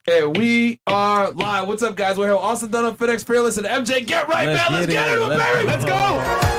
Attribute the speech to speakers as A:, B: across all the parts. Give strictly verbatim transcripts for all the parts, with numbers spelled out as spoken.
A: And we are live. What's up, guys? We're here with Austin Dunham, FitX Fearless, and M J. Get right,
B: Let's
A: man. Let's
B: get
A: get
B: it.
A: into it,
B: Let's
A: baby. Let's go.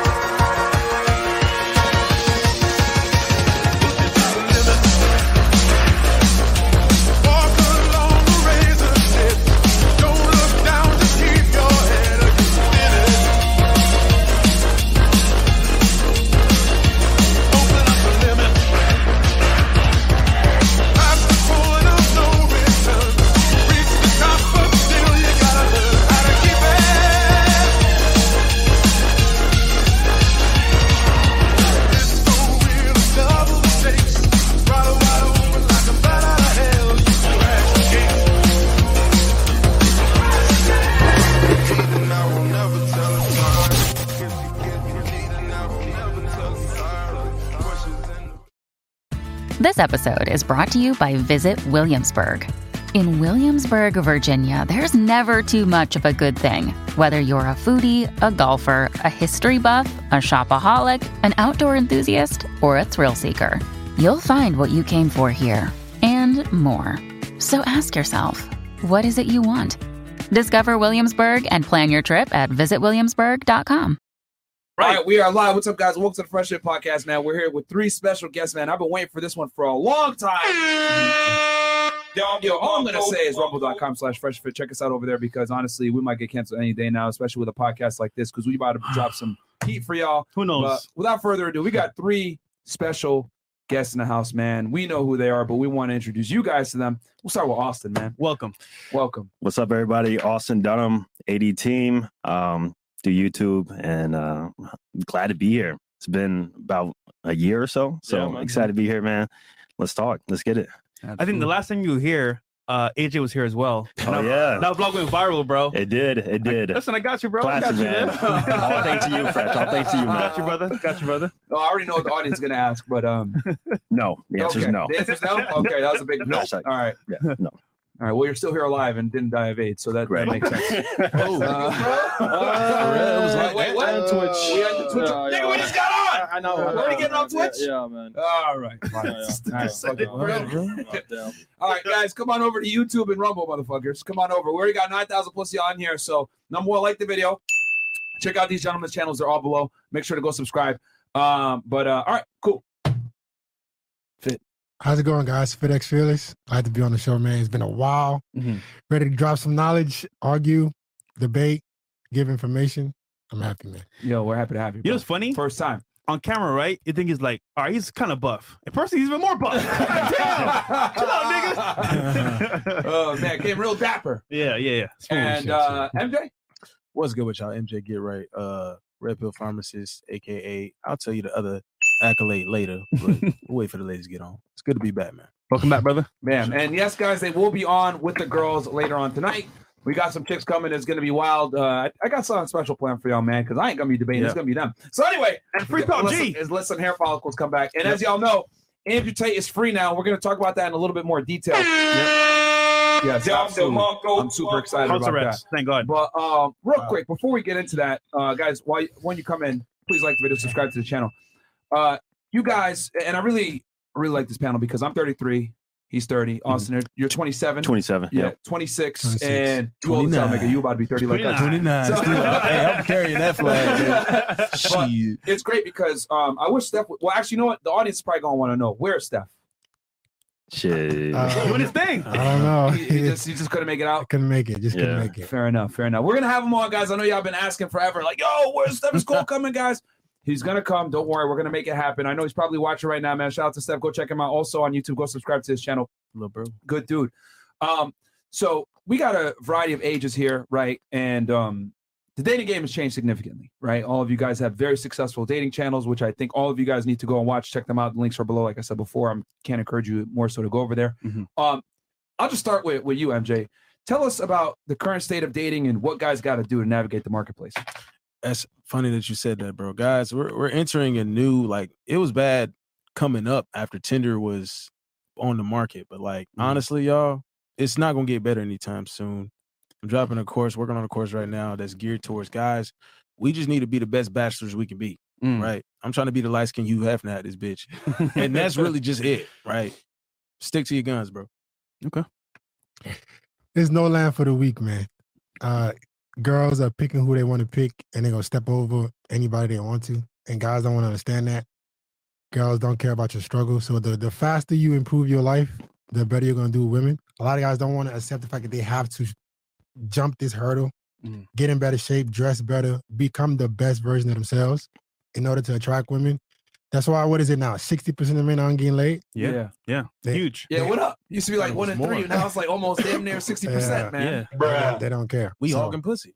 C: This episode is brought to you by Visit Williamsburg. In Williamsburg, Virginia, there's never too much of a good thing. Whether you're a foodie, a golfer, a history buff, a shopaholic, an outdoor enthusiast, or a thrill seeker, you'll find what you came for here and more. So ask yourself, what is it you want? Discover Williamsburg and plan your trip at visit williamsburg dot com.
A: Right. All right, we are live. What's up, guys? Welcome to the Fresh Fit Podcast, man. We're here with three special guests, man. I've been waiting for this one for a long time. Yo, yo, all I'm going to say is rumble.com slash fresh fit. Check us out over there because, honestly, we might get canceled any day now, especially with a podcast like this because we about to drop some heat for y'all.
B: Who knows?
A: But without further ado, we got three special guests in the house, man. We know who they are, but we want to introduce you guys to them. We'll start with Austin, man.
B: Welcome.
A: Welcome.
D: What's up, everybody? Austin Dunham, A D team. Um, do YouTube, and uh, glad to be here. It's been about a year or so, so
B: Yeah,
D: excited to be here, man. Let's talk. Let's get it.
B: I think the last time you were here, uh, A J was here as well.
D: Oh, yeah.
B: That vlog went viral, bro.
D: It did. It did.
B: Listen, I got you, bro.
D: Classic,
B: I got you,
D: man.
B: man.
D: All thanks to you, Fresh. All thanks to you, man.
B: Got you, brother. Got you, brother.
A: No, I already know what the audience is going to ask, but um,
D: No. The answer
A: okay.
D: is no.
A: The answer is no? Okay, that was a big no.
D: Hashtag.
A: All right.
D: Yeah, no.
A: All right. Well, you're still here alive and didn't die of AIDS, so that, that
D: Right.
A: makes sense.
D: Oh,
A: Uh, uh, wait, what?
E: And Twitch.
A: We on the Twitch.
E: Yeah,
A: Nigga,
E: yeah.
A: we just got on.
E: I know.
A: We're
E: I know,
A: already getting on
E: man.
A: Twitch?
E: Yeah, yeah, man.
A: All right. Fine.
E: Yeah, yeah.
A: All right, fuck it.
E: Yeah,
A: We're-
E: yeah. Damn.
A: All right, guys, come on over to YouTube and Rumble, motherfuckers. Come on over. We already got nine thousand plus y'all on here, so number one, like the video. Check out these gentlemen's channels. They're all below. Make sure to go subscribe. Um, but, uh, all right, cool.
F: How's it going, guys? FitX Fearless. Glad to be on the show, man. It's been a while.
B: Mhm.
F: Ready to drop some knowledge, argue, debate, give information. I'm happy, man.
A: Yo, we're happy to have you.
B: You know
A: bro.
B: what's funny?
A: First time.
B: On camera, right? You think he's like, all right, he's kind of buff. In person, he's even more buff. Damn. Chill out, nigga.
A: Oh, man, getting real dapper.
B: yeah, yeah, yeah. Smooth
A: And
B: shit,
A: uh, M J?
E: What's good with y'all? M J Get Right. Uh, Red Pill Pharmacist, aka I'll tell you the other accolade later. But we'll wait for the ladies to get on. It's good to be back, man.
B: Welcome back, brother.
A: Man, and yes, guys, they will be on with the girls later on tonight. We got some chicks coming. It's going to be wild. Uh, I, I got something special planned for y'all, man, because I ain't going to be debating. It's
B: Yeah.
A: going to be them. So anyway,
B: And Free Pal
A: let's,
B: G.
A: is listen hair follicles come back. And as y'all know, amputate is free now. We're going to talk about that in a little bit more detail. Yes, absolutely. I'm super excited
B: House
A: about
B: arrest.
A: that.
B: Thank God.
A: But um, real quick, before we get into that, uh, guys, while you, when you come in, please like the video, subscribe to the channel. Uh, you guys, and I really, really like this panel because I'm thirty-three. He's thirty. Austin, you're- you're twenty-seven.
D: twenty-seven.
A: Yeah,
D: Yeah.
A: twenty-six,
F: twenty-six.
A: and you old as hell, nigga. You about to be thirty like that.
B: twenty-nine.
A: So-
E: Hey, I'm carrying that flag.
A: But
E: Shit.
A: it's great because um, I wish Steph. Would, well, actually, you know what? The audience is probably gonna want to know where's Steph.
D: Shit.
F: Uh,
B: Doing his thing.
F: I don't know.
A: He, he just he just couldn't make it
F: I
A: out.
F: couldn't make it. Just couldn't
D: Yeah.
F: make it.
A: Fair enough. Fair enough. We're gonna have him on, guys. I know y'all been asking forever. Like, yo, where's Steph Cole coming, guys? He's gonna come. Don't worry. We're gonna make it happen. I know he's probably watching right now, man. Shout out to Steph. Go check him out. Also on YouTube. Go subscribe to his channel.
E: Little bro.
A: Good dude. Um, so we got a variety of ages here, right? And um, the dating game has changed significantly, right? All of you guys have very successful dating channels, which I think all of you guys need to go and watch. Check them out. The links are below. Like I said before, I can't encourage you more so to go over there.
B: Mhm.
A: Um, I'll just start with, with you, M J. Tell us about the current state of dating and what guys got to do to navigate the marketplace.
E: That's funny that you said that, bro. Guys, we're we're entering a new, like, it was bad coming up after Tinder was on the market, but like
A: Mhm.
E: honestly, y'all, it's not gonna get better anytime soon. I'm dropping a course, working on a course right now that's geared towards guys. We just need to be the best bachelors we can be,
A: Mm.
E: right? I'm trying to be the light skin Hugh Hefner at this bitch, and that's really just it, right? Stick to your guns, bro.
B: Okay.
F: There's no land for the weak, man. Uh, girls are picking who they want to pick, and they're gonna step over anybody they want to. And guys don't want to understand that. Girls don't care about your struggle. So the, the faster you improve your life, the better you're gonna do with women. A lot of guys don't want to accept the fact that they have to jump this hurdle, mm. get in better shape, dress better, become the best version of themselves in order to attract women. That's why, what is it now? sixty percent of men aren't getting laid?
B: Yeah. Yeah. yeah.
F: They,
B: Huge.
A: Yeah,
F: they,
A: what up? Used to be like one in
E: more.
A: three. Now it's like almost damn near sixty percent,
F: yeah,
A: man.
B: Yeah.
F: They, don't, they don't care.
E: We
F: so,
E: hogging pussy.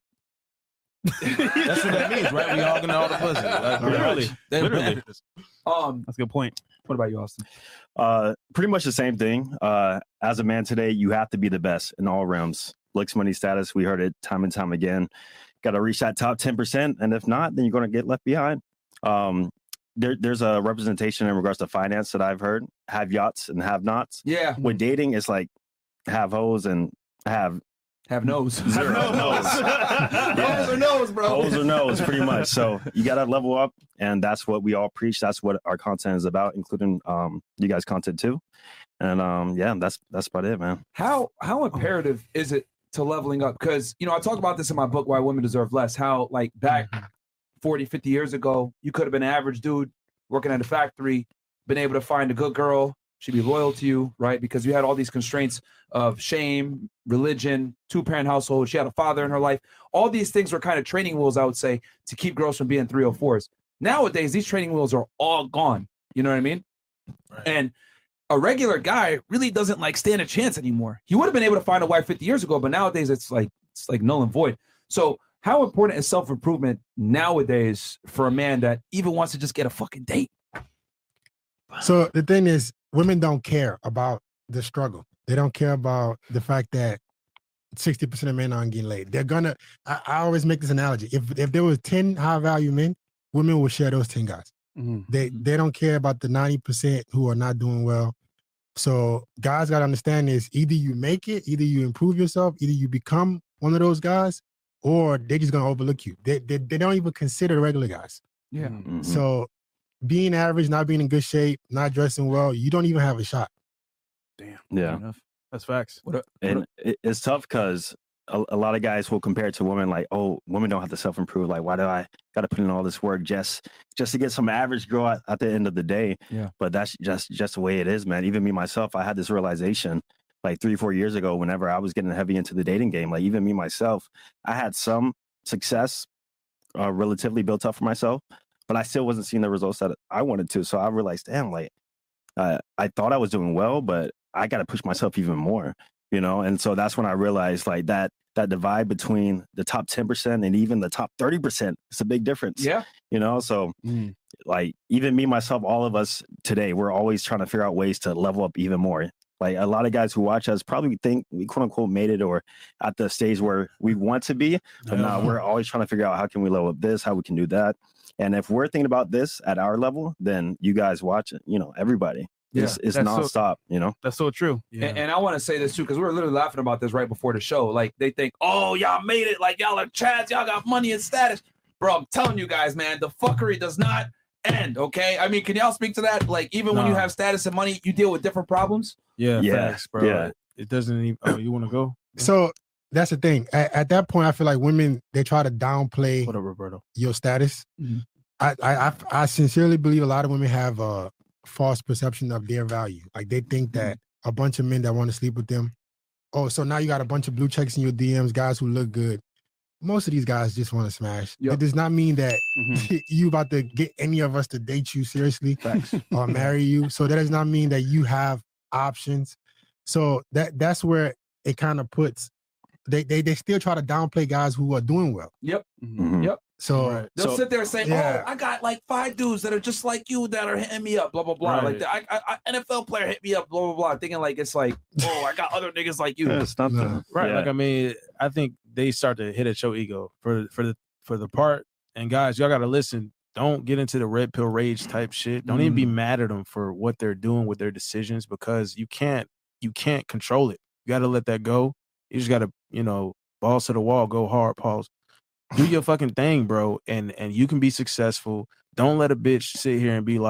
E: That's what that means, right? We hogging all the pussy. Like,
B: Literally.
E: They-
B: Literally.
A: Um,
B: That's a good point.
A: what about you, Austin?
D: Uh, pretty much the same thing. Uh, as a man today, you have to be the best in all realms. Looks, money, status. We heard it time and time again. Got to reach that top ten percent, and if not, then you're going to get left behind. Um, there, there's a representation in regards to finance that I've heard. Have yachts and have nots.
A: Yeah,
D: With dating, it's like have hoes and have
A: have nose.
D: zero
A: nose.
D: Yeah.
A: Nose or nose, bro.
D: hoes or no's, pretty much. So you got to level up, and that's what we all preach. That's what our content is about, including um, you guys' content too. And um, yeah, that's that's about it, man.
A: How how imperative is it to leveling up? Because, you know, I talk about this in my book, Why Women Deserve Less, how like back forty, fifty years ago, you could have been an average dude working at a factory, been able to find a good girl. She'd be loyal to you, right? Because you had all these constraints of shame, religion, two-parent household. She had a father in her life. All these things were kind of training wheels, I would say, to keep girls from being three oh fours. Nowadays, these training wheels are all gone. You know what I mean? Right. And a regular guy really doesn't like stand a chance anymore. He would have been able to find a wife fifty years ago, but nowadays it's like it's like null and void. So how important is self-improvement nowadays for a man that even wants to just get a fucking date?
F: So the thing is, women don't care about the struggle. They don't care about the fact that sixty percent of men aren't getting laid. They're gonna, I, I always make this analogy. If if there was ten high value men, women will share those ten guys. Mm-hmm. They they don't care about the ninety percent who are not doing well. So guys got to understand this. Either you make it, either you improve yourself, either you become one of those guys, or they're just going to overlook you. They, they they don't even consider the regular guys.
A: Yeah.
D: Mm-hmm.
F: So being average, not being in good shape, not dressing well, you don't even have a shot.
B: Damn.
D: Yeah.
B: Enough. That's facts.
A: What a,
D: And
A: what
D: it, it's tough because a, a lot of guys will compare it to women like, oh, women don't have to self-improve. Like, why do I got to put in all this work just just to get some average girl at, at the end of the day?
A: Yeah.
D: But that's just just the way it is, man. Even me, myself, I had this realization like three, four years ago whenever I was getting heavy into the dating game. Like, even me, myself, I had some success uh, relatively built up for myself, but I still wasn't seeing the results that I wanted to. So I realized, damn, like, uh, I thought I was doing well, but I got to push myself even more. You know, and so that's when I realized like that that divide between the top ten percent and even the top thirty percent is a big difference.
A: Yeah.
D: You know, so mm. like even me, myself, all of us today, we're always trying to figure out ways to level up even more. Like a lot of guys who watch us probably think we quote unquote made it or at the stage where we want to be. But now we're always trying to figure out how can we level up this, how we can do that. And if we're thinking about this at our level, then you guys watch it, you know, everybody.
A: Yeah,
D: it's it's
B: that's
D: nonstop,
B: so,
D: you know?
B: That's so true.
A: Yeah. And, and I want to say this too, because we were literally laughing about this right before the show. Like they think, oh, y'all made it. Like y'all are chads. Y'all got money and status. Bro, I'm telling you guys, man, the fuckery does not end, okay? I mean, can y'all speak to that? Like even
E: no.
A: when you have status and money, you deal with different problems?
E: Yeah,
D: yeah,
E: facts, bro.
D: Yeah.
E: It doesn't even, oh, you want to go?
F: So that's the thing. At, at that point, I feel like women, they try to downplay
E: What up, Roberto?
F: your status.
A: Mm-hmm.
F: I, I, I I sincerely believe a lot of women have a false perception of their value. Like they think that a bunch of men that want to sleep with them, oh, so now you got a bunch of blue checks in your D Ms, guys who look good. Most of these guys just want to smash. Yep. It does not mean that mm-hmm. you about to get any of us to date you seriously or marry you. So that does not mean that you have options. So that that's where it kind of puts, they, they they still try to downplay guys who are doing well.
A: Yep. Mm-hmm. Yep.
F: So
A: right. they'll
D: so,
A: sit there and say,
F: yeah.
A: "Oh, I got like five dudes that are just like you that are hitting me up, blah blah blah." Right. Like the I, I, N F L player hit me up, blah blah blah. Thinking like it's like, oh, I got other niggas like you.
D: Yeah, it's not
F: no.
E: Right.
D: Yeah.
E: Like I mean, I think they start to hit at your ego for for the for the part. And guys, y'all got to listen. Don't get into the red pill rage type shit. Don't mm. even be mad at them for what they're doing with their decisions because you can't you can't control it. You got to let that go. You just got to, you know, balls to the wall, go hard, pause. Do your fucking thing, bro, and and you can be successful. Don't let a bitch sit here and be like,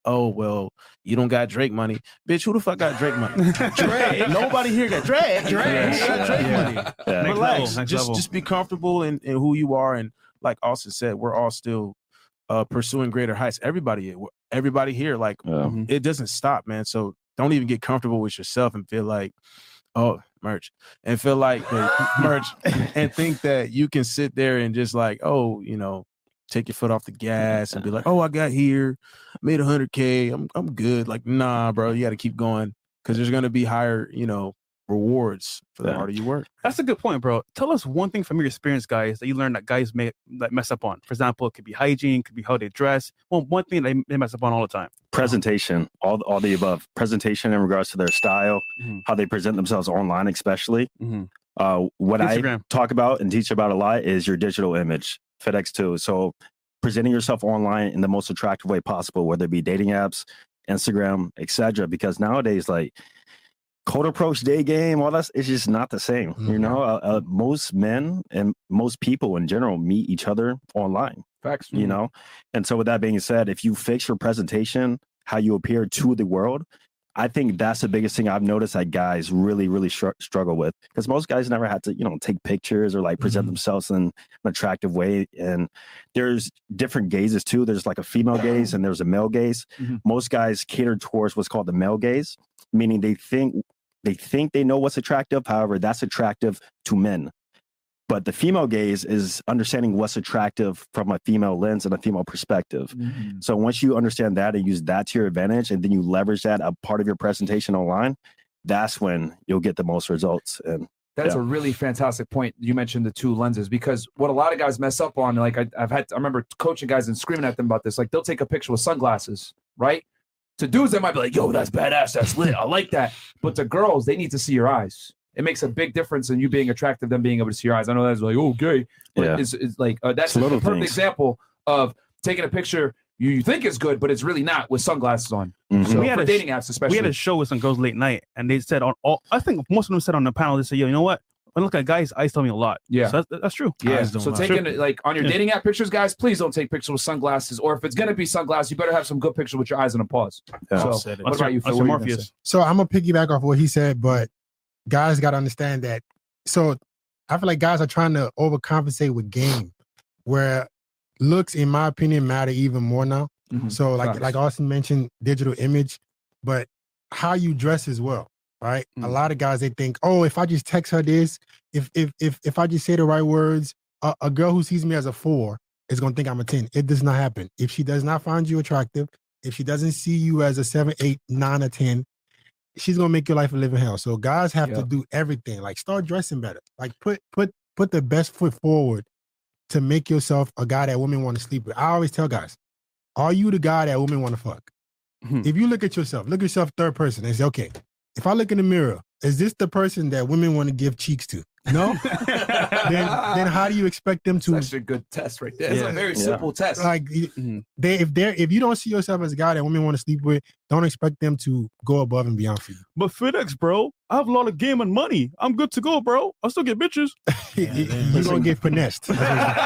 E: oh, well, you don't got Drake money. Bitch, who the fuck got Drake money? Drake. Nobody here got Drake. Drake.
D: Yeah.
E: You got Drake
D: Yeah.
E: money.
D: Yeah.
B: Next
E: Relax.
B: level, next
E: just,
B: level.
E: just be comfortable in, in who you are. And like Austin said, we're all still uh, pursuing greater heights. Everybody, everybody here, like,
D: Yeah.
E: it doesn't stop, man. So don't even get comfortable with yourself and feel like, oh, merch, and feel like merch, and think that you can sit there and just like, oh, you know, take your foot off the gas and be like, oh, I got here, made a hundred K, I'm I'm good. Like, nah, bro, you got to keep going because there's gonna be higher, you know, rewards for the
D: Yeah.
E: harder you work.
B: That's a good point, bro. Tell us one thing from your experience, guys, that you learned that guys may like mess up on. For example, it could be hygiene, it could be how they dress. Well, one thing they, they mess up on all the time.
D: Presentation, all all the above. Presentation in regards to their style,
B: Mhm.
D: how they present themselves online, especially.
B: Mhm.
D: Uh, what
B: Instagram.
D: I talk about and teach about a lot is your digital image, FedEx too. So presenting yourself online in the most attractive way possible, whether it be dating apps, Instagram, et cetera. Because nowadays, like cold approach, day game, all that, it's just not the same. You
F: Mhm.
D: know, uh, uh, most men and most people in general meet each other online.
A: Facts.
D: You know, and so with that being said, if you fix your presentation, how you appear to the world, I think that's the biggest thing I've noticed that guys really, really str- struggle with, because most guys never had to, you know, take pictures or like present
F: Mhm.
D: themselves in an attractive way. And there's different gazes too. There's like a female gaze and there's a male gaze.
A: Mhm.
D: Most guys cater towards what's called the male gaze, meaning they think they think they know what's attractive. However, that's attractive to men. But the female gaze is understanding what's attractive from a female lens and a female perspective.
A: Mhm.
D: So once you understand that and use that to your advantage, and then you leverage that a part of your presentation online, that's when you'll get the most results. And
A: That's
D: Yeah.
A: a really fantastic point. You mentioned the two lenses, because what a lot of guys mess up on, like I, I've had, I remember coaching guys and screaming at them about this. Like they'll take a picture with sunglasses, right? To dudes, they might be like, "Yo, that's badass, that's lit, I like that." But to girls, they need to see your eyes. It makes a big difference in you being attractive, them being able to see your eyes. I know that's like, oh, gay, but
D: Yeah.
A: it's, it's like uh, that's
D: It's
A: a
D: little
A: perfect
D: things.
A: example of taking a picture you, you think is good, but it's really not, with sunglasses on.
D: Mhm.
A: So
B: We had
A: for
B: a sh-
A: dating apps, especially.
B: We had a show with some girls late night, and they said on all. I think most of them said on the panel, they said, "Yo, you know what? When I look at guys, eyes tell me a lot."
A: Yeah.
B: so that's, that's true.
A: Yeah.
E: Eyes don't
A: So
E: lie.
A: taking it like on your
B: Yeah.
A: dating app pictures, guys, please don't take pictures with sunglasses. Or if it's gonna be sunglasses, you better have some good pictures with your eyes on a pause.
D: Yeah.
A: So,
E: Said it.
A: what about you, Phil?
B: Usher
A: What are you gonna
B: Morpheus.
A: say?
F: So I'm gonna piggyback off what he said, but guys got to understand that. So I feel like guys are trying to overcompensate with game, where looks, in my opinion, matter even more now.
A: Mhm.
F: So like
A: Facts.
F: like Austin mentioned, digital image, but how you dress as well, right? A
A: Mm.
F: lot of guys, they think, oh, if I just text her this, if if if if I just say the right words, a, a girl who sees me as a four is gonna think I'm a ten. It does not happen. If she does not find you attractive, if she doesn't see you as a seven, eight, nine, or ten, she's gonna make your life a living hell. So guys have to
A: Yep.
F: do everything. Like start dressing better. Like put put put the best foot forward to make yourself a guy that women want to sleep with. I always tell guys, are you the guy that women want to fuck?
B: Mhm.
F: If you look at yourself, look at yourself third person and say, okay, if I look in the mirror, is this the person that women want to give cheeks to? No? then then how do you expect them
A: It's
F: to
A: actually a good test right there. It's
F: Yeah.
A: a very
D: Yeah.
A: simple test.
F: like
B: Mhm.
F: they if they're if you don't see yourself as a guy that women want to sleep with, don't expect them to go above and beyond for you.
B: But FedEx, bro, I have a lot of game and money. I'm good to go, bro. I still get bitches.
E: Yeah,
F: You-
E: damn.
F: You're gonna get finessed.
B: Thank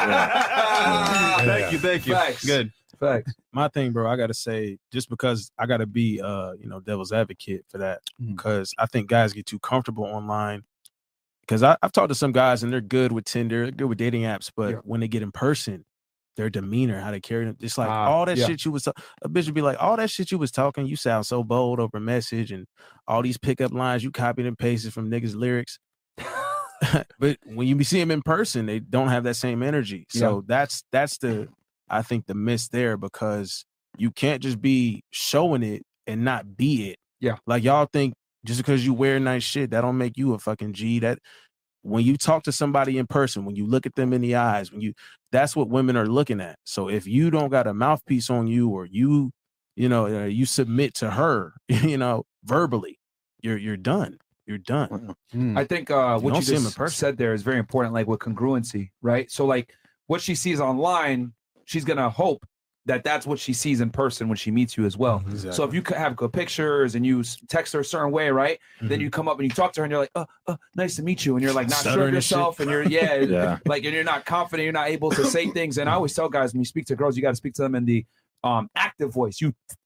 B: you, thank you.
A: Facts.
B: Good.
A: Facts.
E: My thing, bro, I gotta say, just because I gotta be uh, you know, devil's advocate for that.
B: Mhm.
E: Because I think guys get too comfortable online. Because I've talked to some guys and they're good with Tinder, they're good with dating apps, but
A: Yeah.
E: when they get in person, their demeanor, how they carry them, it's like
A: Ah,
E: all that
A: yeah.
E: shit you was ta- a bitch would be like, all that shit you was talking, you sound so bold over message, and all these pickup lines you copied and pasted from niggas' lyrics. But when you be see them in person, they don't have that same energy. So that's that's the I think the miss there, because you can't just be showing it and not be it.
A: Yeah.
E: Like y'all think just because you wear nice shit, that don't make you a fucking G. That when you talk to somebody in person, when you look at them in the eyes, when you that's what women are looking at. So if you don't got a mouthpiece on you, or you, you know, uh, you submit to her, you know, verbally, you're you're done. You're done.
A: I think uh, what
E: don't
A: you
E: see 'em in
A: just
E: person.
A: said there is very important, like with congruency, right? So, like what she sees online, she's gonna hope that that's what she sees in person when she meets you as well. So if you could have good pictures and you s- text her a certain way, right? Then you come up and you talk to her and you're like, uh, uh, nice to meet you. And you're like not sure
E: Stuttering
A: of
E: and shit.
A: yourself. And you're, yeah,
D: Yeah.
A: like, and you're not confident. You're not able to say things. And I always tell guys, when you speak to girls, you got to speak to them in the um, active voice. You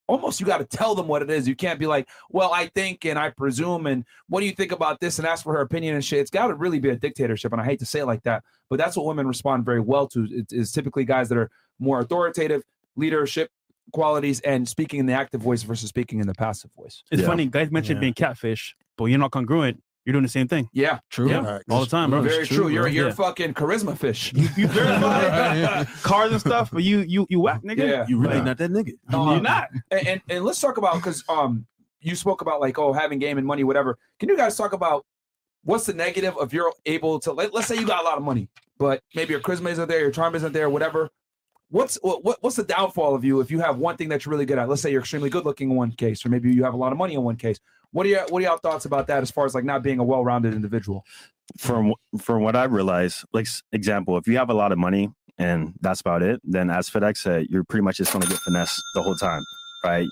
A: almost you got to tell them what it is. You can't be like, well, I think and I presume and what do you think about this and ask for her opinion and shit. It's got to really be a dictatorship, and I hate to say it like that, but that's what women respond very well to. It is typically guys that are more authoritative, leadership qualities, and speaking in the active voice versus speaking in the passive voice.
B: It's
D: Yeah.
B: funny, guys mentioned
E: Yeah.
B: being catfish, but you're not congruent. You're doing the same thing
A: Yeah,
E: True.
A: Yeah.
F: Right.
B: all the time, bro.
A: very
E: It's
A: true.
E: true,
A: You're
E: bro.
A: you're
B: Yeah.
A: fucking charisma fish.
B: You, you verify
E: Yeah.
B: cars and stuff, but you you you whack, nigga.
A: Yeah.
E: You really
B: Like,
E: not that nigga.
A: Um,
B: you're not.
A: and, and and let's talk about because um you spoke about like oh having game and money whatever. Can you guys talk about what's the negative of you're able to let, let's say you got a lot of money, but maybe your charisma isn't there, your charm isn't there, whatever. What's what what's the downfall of you if you have one thing that you're really good at? Let's say you're extremely good looking in one case, or maybe you have a lot of money in one case. What are your what are y'all thoughts about that as far as like not being a well-rounded individual?
D: From from what I realize, like s- example, if you have a lot of money and that's about it, then as FedEx said, you're pretty much just going to get finessed the whole time, right?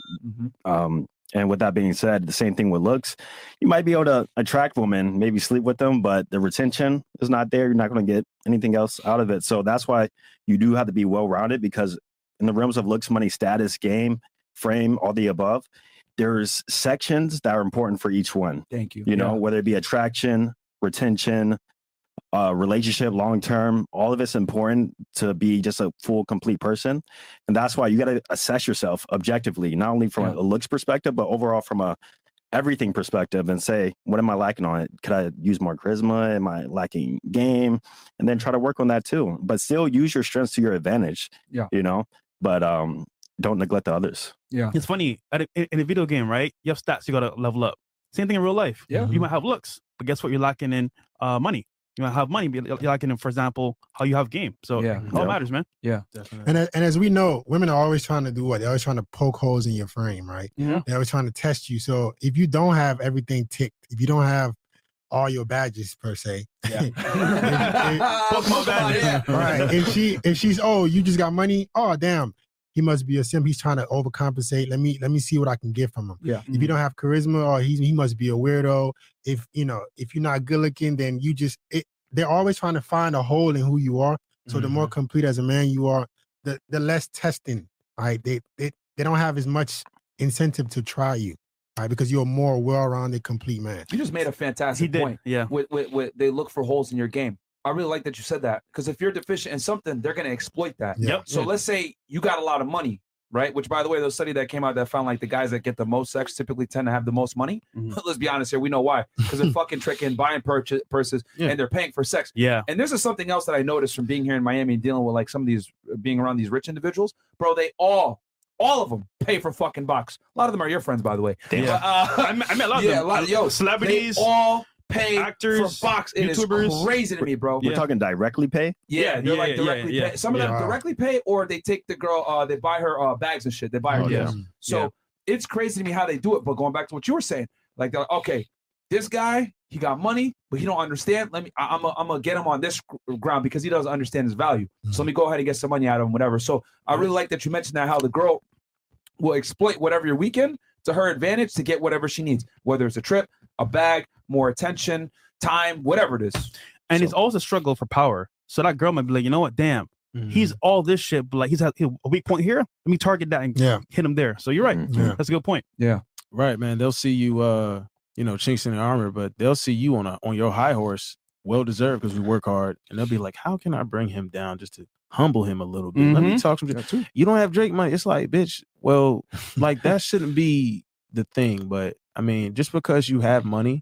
D: Um, and with that being said, the same thing with looks. You might be able to attract women, maybe sleep with them, but the retention is not there. You're not going to get anything else out of it. So that's why you do have to be well-rounded, because in the realms of looks, money, status, game, frame, all the above, there's sections that are important for each one.
A: Thank you.
D: You know, whether it be attraction, retention, uh, relationship, long term, all of it's important to be just a full, complete person. And that's why you got to assess yourself objectively, not only from
A: Yeah.
D: a looks perspective, but overall from a everything perspective, and say, what am I lacking on it? Could I use more charisma? Am I lacking game? And then try to work on that too. But still use your strengths to your advantage.
A: Yeah.
D: You know, but um, don't neglect the others.
A: Yeah.
B: It's funny at a, in a video game, right? You have stats you gotta level up. Same thing in real life.
A: Yeah.
B: You might have looks, but guess what? You're lacking in uh money. You might have money, but you're lacking in, for example, how you have game. So
A: Yeah.
B: it all
D: Yeah.
B: matters, man.
E: Definitely.
F: And as, and as we know, women are always trying to do what? They're always trying to poke holes in your frame, right?
A: Yeah.
F: They're always trying to test you. So if you don't have everything ticked, if you don't have all your badges per se,
A: Pokemon badges. Yeah.
F: right? If she if she's oh you just got money, oh damn, he must be a simp. He's trying to overcompensate. Let me let me see what I can get from him.
A: Yeah.
F: If you don't have charisma, or he he must be a weirdo. If you know if you're not good looking, then you just it, they're always trying to find a hole in who you are. So the more complete as a man you are, the the less testing. Right? They they they don't have as much incentive to try you, right? Because you're a more well-rounded, complete man.
A: You just made a fantastic
B: He did.
A: point.
B: Yeah.
A: With, with, with they look for holes in your game. I really like that you said that, because if you're deficient in something, they're going to exploit that.
F: Yeah.
B: Yep.
A: So let's say you got a lot of money, right? Which, by the way, the study that came out that found like the guys that get the most sex typically tend to have the most money.
B: Mhm.
A: Let's be honest here. We know why. Because they're fucking tricking, buying purchase, purses,
E: Yeah.
A: and they're paying for sex.
B: Yeah.
A: And this is something else that I noticed from being here in Miami and dealing with like some of these, being around these rich individuals. Bro, they all, all of them pay for fucking box. A lot of them are your friends, by the way.
D: Damn.
A: But, uh,
B: I met, I met a lot of
A: yeah,
B: them.
A: a lot of, yo,
B: celebrities.
A: they all pay
B: actors,
A: for box. It is
B: YouTubers.
A: crazy to me, bro.
D: We're
B: Yeah.
D: talking directly pay.
A: Yeah,
B: Yeah,
A: they're
B: yeah,
A: like
B: yeah,
A: directly
B: yeah.
A: pay. Some of them
F: Yeah.
A: directly pay, or they take the girl, uh, they buy her uh, bags and shit. They buy her
D: Oh, yeah.
A: gifts. So
B: Yeah.
A: it's crazy to me how they do it. But going back to what you were saying, like, they're like, okay, this guy, he got money, but he don't understand. Let me, I, I'm gonna I'm get him on this gr- ground because he doesn't understand his value. So let me go ahead and get some money out of him, whatever. So I really like that you mentioned that, how the girl will exploit whatever your weekend to her advantage to get whatever she needs, whether it's a trip, a bag, more attention, time, whatever it is.
B: And
A: So-
B: it's always a struggle for power. So that girl might be like, you know what? Damn,
E: Mhm.
B: he's all this shit, but like he's had a weak point here. Let me target that and
F: Yeah.
B: hit him there. So you're right.
D: Mhm.
F: Yeah.
B: That's a good point.
E: Right, man. They'll see you, uh, you know, chinks in the armor, but they'll see you on a on your high horse, well deserved because we work hard, and they'll be like, "How can I bring him down just to humble him a little bit? Let me
B: Mhm.
E: talk some shit." You don't have Drake money. It's like, bitch. Well, like that shouldn't be the thing. But I mean, just because you have money,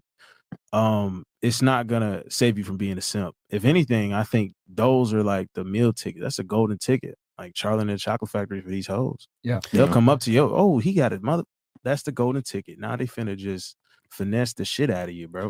E: um, it's not gonna save you from being a simp. If anything, I think those are like the meal ticket. That's a golden ticket, like Charlie and the Chocolate Factory for these hoes.
A: Yeah.
E: They'll
D: Yeah.
E: come up to you. Oh, he got it, mother. That's the golden ticket. Now they finna just finesse the shit out of you, bro.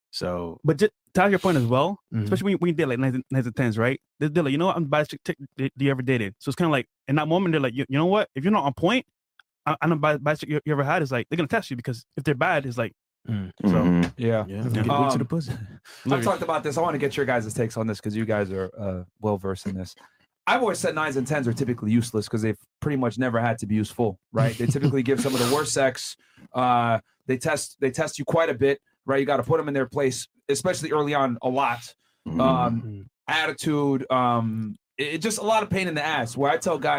E: So
B: But just to have your point as well,
E: Mhm.
B: especially when you, when you did like nines and, nines and tens, right? They're, they're like, you know what? I'm the baddest chick, chick that you ever dated. So it's kind of like in that moment, they're like, you, you know what? If you're not on point, I, I'm the baddest baddest chick you, you ever had. Is like they're gonna test you because if they're bad, it's like
E: mm,
B: so.
D: Mhm.
A: Yeah.
E: yeah,
B: Yeah.
E: get weak to
A: Um,
E: the pussy.
A: I've
B: literally.
A: talked about this. I want to get your guys' takes on this because you guys are uh, well versed in this. I've always said nines and tens are typically useless because they've pretty much never had to be useful, right? They typically give some of the worst sex. Uh, they test they test you quite a bit, right? You got to put them in their place, especially early on, a lot.
D: Mhm.
A: Um,
E: Mhm.
A: attitude, um, it, it just a lot of pain in the ass. Where I tell guys,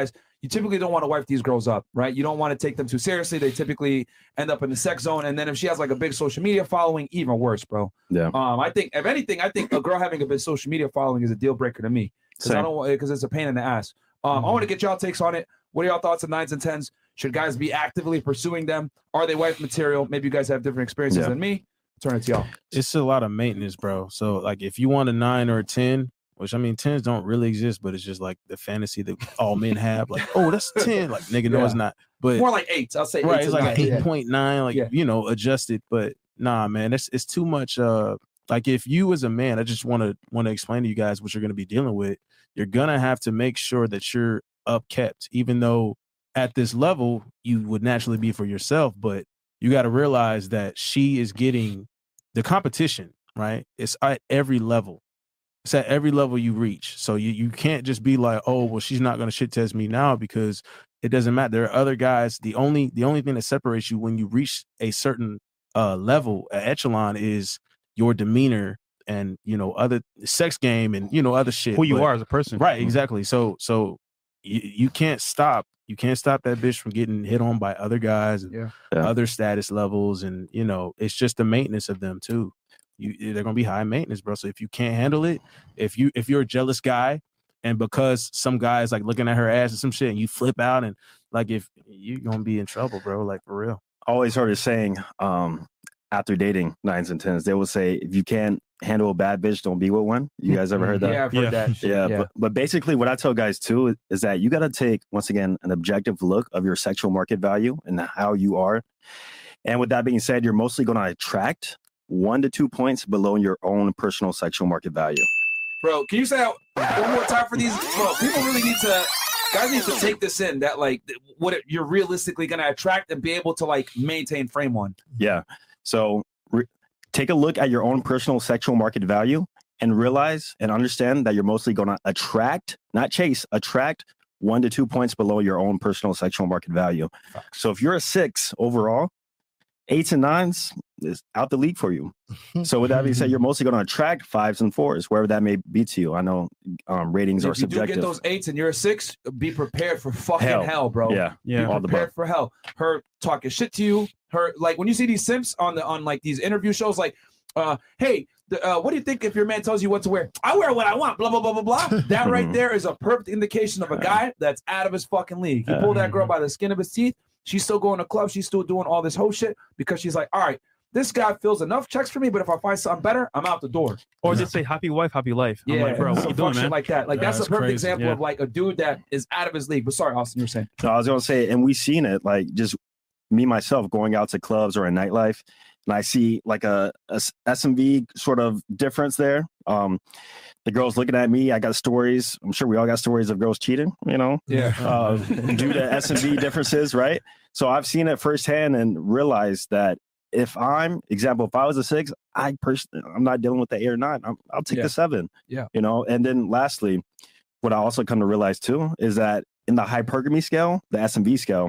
A: you typically don't want to wipe these girls up, right? You don't want to take them too seriously. They typically end up in the sex zone. And then if she has like a big social media following, even worse, bro.
D: Yeah.
A: Um, I think, if anything, I think a girl having a big social media following is a deal breaker to me. Because I don't want because it's a pain in the ass. Um, mm-hmm. I want to get y'all takes on it. What are y'all thoughts on nines and tens? Should guys be actively pursuing them? Are they wife material? Maybe you guys have different experiences
D: Yeah.
A: than me. Turn it to y'all.
E: It's a lot of maintenance, bro. So like if you want a nine or a ten, which I mean tens don't really exist, but it's just like the fantasy that all men have. Like, oh, that's ten. Like, nigga, no,
A: Yeah.
E: it's not. But
A: More like eights. I'll say
E: right,
A: eight
E: it's
A: to
E: like
A: nine.
E: an eight point nine, like
A: Yeah.
E: you know, adjusted. But nah, man, it's it's too much. Uh, like if you as a man, I just want to want to explain to you guys what you're going to be dealing with. You're gonna have to make sure that you're upkept, even though at this level you would naturally be for yourself. But you got to realize that she is getting the competition, right? It's at every level. It's at every level you reach. So you, you can't just be like, oh, well, she's not going to shit test me now, because it doesn't matter. There are other guys. The only the only thing that separates you when you reach a certain uh, level, uh, echelon, is your demeanor and, you know, other sex game and, you know, other shit.
B: Who you
E: But-
B: are as a person.
E: Right, exactly. So so you, you can't stop. You can't stop that bitch from getting hit on by other guys and
A: Yeah.
D: Yeah.
E: other status levels. And, you know, it's just the maintenance of them too. You, they're gonna be high maintenance, bro. So if you can't handle it, if you if you're a jealous guy, and because some guy is like looking at her ass and some shit, and you flip out, and like if you're gonna be in trouble, bro, like for real.
D: I always heard a saying, um, after dating nines and tens, they will say, if you can't handle a bad bitch, don't be with one. You guys ever heard that?
A: Yeah, I've heard
B: Yeah.
A: that. shit.
D: Yeah, But, but basically what I tell guys too is that you got to take, once again, an objective look of your sexual market value and how you are. And with that being said, you're mostly going to attract one to two points below your own personal sexual market value.
A: Bro, can you say that one more time for these? Bro, people really need to, guys need to take this in, that like what it, you're realistically going to attract and be able to like maintain frame on.
D: Yeah. So re- take a look at your own personal sexual market value and realize and understand that you're mostly going to attract, not chase, attract one to two points below your own personal sexual market value. So if you're a six overall, eights and nines is out the league for you. So with that being said, you're mostly going to attract fives and fours, wherever that may be to you. I know um, ratings are
A: If you do
D: subjective.
A: get those eights and you're a six, be prepared for fucking
D: Hell.
A: hell, bro.
D: Yeah,
B: Yeah.
D: all the
A: Prepared
D: above.
A: for hell. Her talking shit to you. Her like when you see these simps on the on like these interview shows, like, uh, hey, the, uh, what do you think if your man tells you what to wear? I wear what I want. Blah blah blah blah blah. That right there is a perfect indication of a guy that's out of his fucking league. He pulled that girl by the skin of his teeth. She's still going to clubs. She's still doing all this whole shit because she's like, all right, this guy fills enough checks for me, but if I find something better, I'm out the door.
B: Or just say happy wife, happy life. I'm
A: Yeah,
B: like, bro, what
A: some
B: you
A: fuck
B: doing,
A: shit
B: man?
A: like that. Like that's,
E: That's
A: a perfect
E: crazy.
A: example
B: Yeah.
A: of like a dude that is out of his league. But sorry, Austin, you were saying.
D: No, I was going to say, and we've seen it, like just me, myself, going out to clubs or a nightlife, and I see like a, a S M V sort of difference there. Um, the girls looking at me, I got stories. I'm sure we all got stories of girls cheating, you know,
A: Yeah.
D: uh, due to S M V differences, right? So I've seen it firsthand and realized that if I'm, example, if I was a six, I personally, I'm not dealing with the eight or nine. I'm, I'll take
A: Yeah.
D: the seven.
A: Yeah.
D: You know, and then lastly, what I also come to realize too is that in the hypergamy scale, the S M V scale,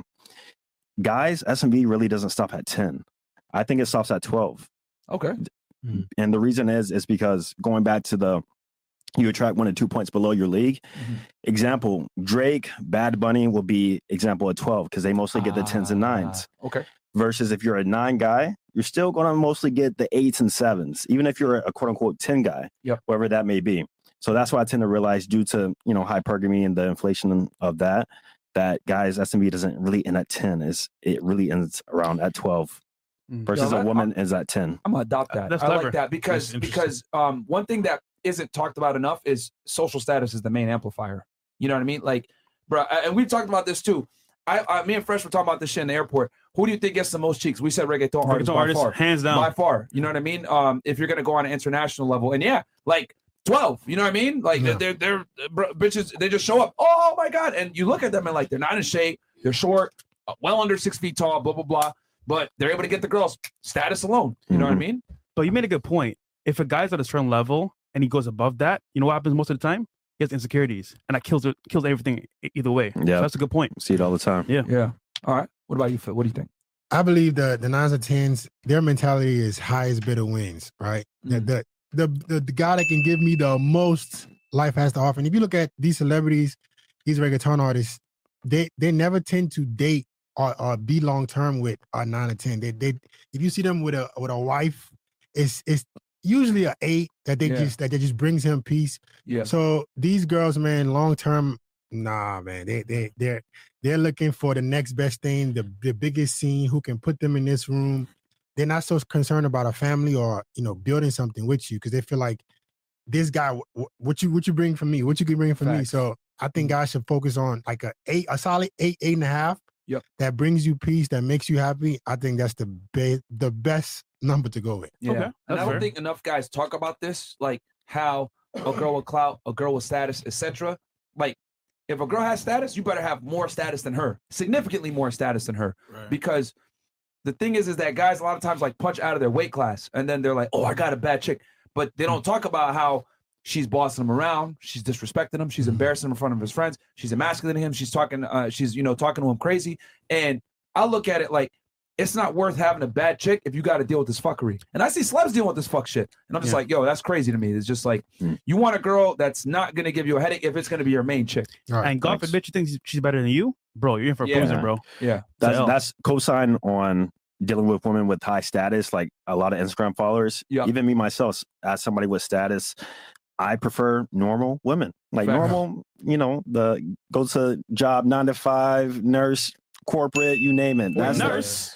D: guys, S M V really doesn't stop at ten. I think it stops at twelve.
A: Okay.
D: And the reason is, is because going back to the, you attract one to two points below your league.
A: Mhm.
D: Example, Drake, Bad Bunny will be example at twelve because they mostly get the tens and nines.
A: Ah, okay.
D: Versus if you're a nine guy, you're still going to mostly get the eights and sevens, even if you're a quote unquote ten guy,
A: Yep.
D: whoever that may be. So that's why I tend to realize, due to, you know, hypergamy and the inflation of that, that guys, S M V doesn't really end at ten. Is it really ends around at twelve
B: Mm.
D: versus
A: Yo,
D: a
A: that-
D: woman ends at ten.
A: I'm gonna adopt that.
B: That's
A: I
B: clever.
A: like that because
E: That's interesting.
A: because um one thing that isn't talked about enough is social status is the main amplifier. You know what I mean? Like, bro, and we talked about this too. I, I me and Fresh were talking about this shit in the airport. Who do you think gets the most cheeks? We said reggaeton artists
B: Reggaeton
A: by
B: artists,
A: far.
B: hands down.
A: By far. You know what I mean? Um, if you're gonna go on an international level, and yeah, like twelve. You know what I mean? Like
F: Yeah.
A: they're they're, they're bro, bitches. They just show up. Oh my god! And you look at them and like they're not in shape. They're short, uh, well under six feet tall. Blah blah blah. But they're able to get the girls status alone. You know what I
D: Mhm.
A: mean?
B: But you made a good point. If a guy's at a certain level and he goes above that, you know what happens most of the time? He has insecurities, and that kills it, kills everything e- either way.
D: Yeah.
B: So that's a good point.
D: See it all the time.
B: Yeah.
A: Yeah. All right. What about you, Phil? What do you think?
F: I believe the the nines and tens, their mentality is highest bidder wins, right?
A: Mm.
F: The, the, the the guy that can give me the most life has to offer. And if you look at these celebrities, these reggaeton artists, they they never tend to date or, or be long term with a nine or ten. They they if you see them with a with a wife, it's it's usually a eight that they
A: Yeah.
F: just that they just brings him peace.
A: Yeah.
F: So these girls, man, long term, nah, man, they they they're they're looking for the next best thing, the the biggest scene, who can put them in this room. They're not so concerned about a family or you know building something with you because they feel like this guy, wh- what you what you bring for me, what you can bring for me.
A: Facts.
F: So I think guys should focus on like a eight, a solid eight, eight and a half.
A: Yep.
F: That brings you peace, that makes you happy. I think that's the be- the best number to go with.
A: Yeah.
B: Okay,
A: And
B: that's
A: I don't
B: fair.
A: think enough guys talk about this, like how a girl with clout, a girl with status, et cetera. Like, if a girl has status, you better have more status than her, significantly more status than her.
E: Right.
A: Because the thing is, is that guys a lot of times like punch out of their weight class, and then they're like, "Oh, I got a bad chick," but they don't talk about how she's bossing him around, she's disrespecting him, she's embarrassing him in front of his friends, she's emasculating him, she's talking, uh, she's you know talking to him crazy. And I look at it like it's not worth having a bad chick if you got to deal with this fuckery. And I see celebs dealing with this fuck shit, and I'm just
B: Yeah.
A: like, yo, that's crazy to me. It's just like
D: Mm.
A: you want a girl that's not gonna give you a headache if it's gonna be your main chick.
F: All right.
B: And God
D: Thanks.
B: forbid you think she's better than you, bro. You're in for a
A: Yeah.
B: bruising, bro.
A: Yeah,
D: That's
B: So-
D: that's cosign on dealing with women with high status, like a lot of Instagram followers.
A: Yeah.
D: Even me myself, as somebody with status, I prefer normal women. Like
A: Fair.
D: normal, you know, the go to job nine to five, nurse, corporate, you name it. That's the-
B: Nurse.